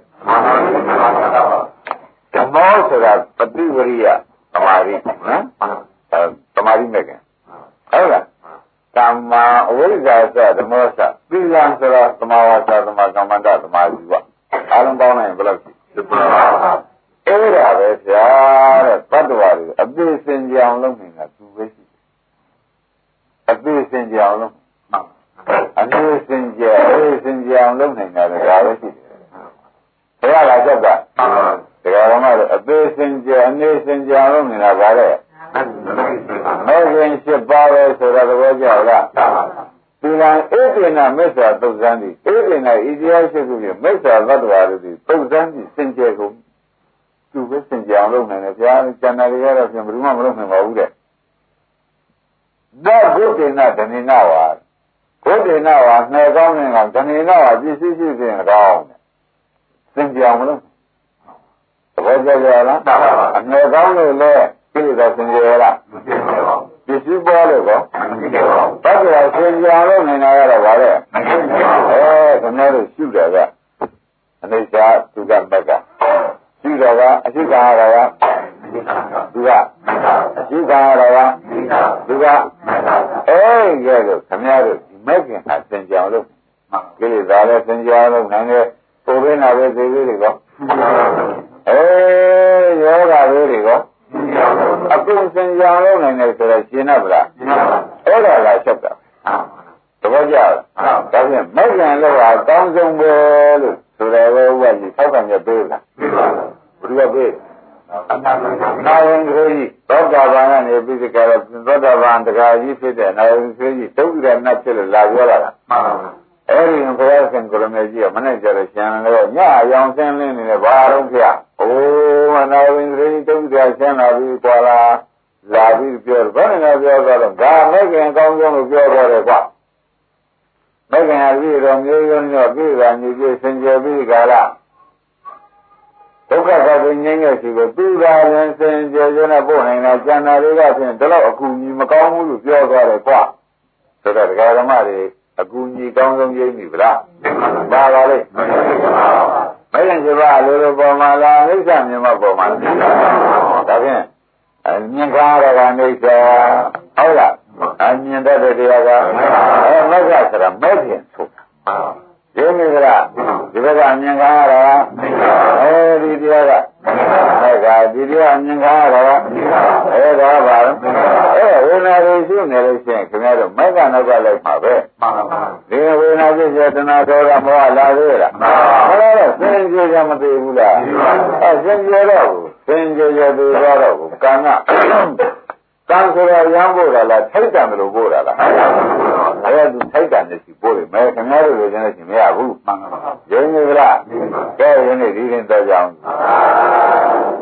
ဓမ္မောဆိုတာပฏิဝရိယသမာဓိနော်သမာဓိမဲ့ခင်ဟုတ်လားတမ္မာအဝိဇ္ဇာဆိုဓမ္မောစသီလံဆိုတာသမာဝါစာသမာကမ္မန္တသမာဓိဝအားလုံးပေါင်းနိုင်ဘယ်လောက်ရှိအဲ့ဒါပဲဗျာတဲ့တတ္တဝါတွေအသိစင်ကြအောင်လုပ်နေတာသူပဲရှိတယ်အသိစင်ကြအောင်လုပ်အနည်းစင်ကြအသိစင်ကြအောင်လုပ်နေတာလည်းဒါပဲရှိတယ်ဘယ်လာချက်တာတရားဓမ္မတွေအသိစင်ကြအနည်းစင်ကြအောင်လုပ်နေတာဗါတဲ့မေခင်ရှိပါပဲဆိုတာသဘောကျလားဒီလံဧတေနမစ္ဆာသုဇံတိဧတေနဣတိယရှိခုမြေမစ္ဆာသတ္တဝါတွေသုဇံတိစင်ကြကုန်သူပဲစင်ကြအောင်လုပ်နိုင်တယ်ဗျာကျန်တာတွေကတော့ပြန်ဘယ်သူမှမလုပ်နိုင်ပါဘူးတဲ့ဒါဂုတေနဓနေနဝါဂုတေနဝါနှဲကောင်းနေကဓနေနဝါပစ္စည်းရှိခြင်းကောင်းတယ်စင်ကြအောင်မလုပ်သဘောကျကြလားအနှဲကောင်းလို့လည်းပြည့်စုံစင်ကြရလားပစ္စည်းပေါ်လို့ကောတတ္တတော့ဆင်ကြလို့နေနေရတော့ဗါတဲ့အဲခင်ဗျားတို့ရှုတယ်ကအနိစ္စသူကမက်ကရှုတယ်ကအရှိကာရကသူကအရှိကာရကသူကအဲကဲလို့ခင်ဗျားတို့ဒီမက်ကင်ဟာဆင်ကြလို့ကိလေသာလည်းဆင်ကြလို့နိုင်တယ်ကိုယ်ပဲနာပဲသိသေးတယ်ကောအဲယောဂလေးတွေကောအကုန်စင်ကြံလို့နိုင်တယ်ဆိုတော့ရှင်းတော့ဗလားအဲ့ဒါလားချက်တာသဘောကျလားဒါဖြင့်မဂ္ဂင်လို့ဟာကောင်းဆုံးပဲလို့ဆိုတယ်ဘုရားကြီးထောက်ခံရပေးလားဘုရားပေးနာယံခရီးသောတာပန်ကနေပြီးဒီကရသောတာပန်တရားကြီးဖြစ်တဲ့နာယံခရီးဒုက္ခရဏဖြစ်လို့လာပြောလာတာမှန်ပါဘူးအဲ့ဒီဘုရားရှင်ကိုရမေကြီးကမနဲ့ကြရရှင်းလို့ညအယောင်ဆင်းလင်းနေတယ်ဘာတော့ဖျားအိုးမနာဝင်ခရီးဒုက္ခရရှင်းလာပြီးကွာလာလာပြီးပြောဘယ်နဲ့ပြောတော့ဒါမဲ့ခင်အကောင်းဆုံးလို့ပြောတော့တယ်ကွာမဲ့ခင်အပြီးတော့မျိုးရိုးညော့ပြီးတာညီကြီးဆင်ကြပြီးကြလားဒုက္ခကပင်ငြိမ်းရဲ့ရှိကိုသူသာရင်စင်ကြယ်ကြနဲ့ပို့နိုင်တာကျန်တာတွေကဖြင့်ဒီလောက်အကူကြီးမကောင်းဘူးလို့ပြောသွားတယ်ကွာဆိုတော့ဒကာဓမ္မတွေအကူကြီးကောင်းဆုံးရိပ်ပြီဗလားပါပါလေမယံရှိပါလိုလိုပေါ်မှာလားအိဋ္ဌမြင်မပေါ်မှာဒါဖြင့်မြင်ကားရတာအိဋ္ဌဟုတ်လားအမြင်တတ်တဲ့တရားကအဲမက္ခဆိုတာမဲ့ဖြင့်ဆိုတာဒီမိကလားဒီဘက်ကမြင်ကားရတာအဲဒီတရားကမဲ့ကဒီတရားမြင်ကားရတာအဲဒါပါအဲဝိညာဉ်တွေရှိနေလို့ရှိရင်ခင်ဗျားတို့မဲ့ကနောက်ကလိုက်မှာပဲဒီဝိညာဉ်ဖြစ်စေတဏှာဒေါသမောဟလာသေးလားမလာတော့စင်ကြယ်ကြမသိဘူးလားအဲစင်ကြယ်တော့စင်ကြယ်ကြသိတော့တော့ကံကကံဆိုရရမ်းဖို့လားထိုက်တံလို့ပို့တာလားအဲသူထိုက်တံနဲ့စီပို့တယ်မဲခင်ဗျားတို့လိုချင်လို့ရှိမရဘူးမှန်ပါပါရင်းနေကြလားကဲရင်းနေဒီရင်တော့ကြောင်း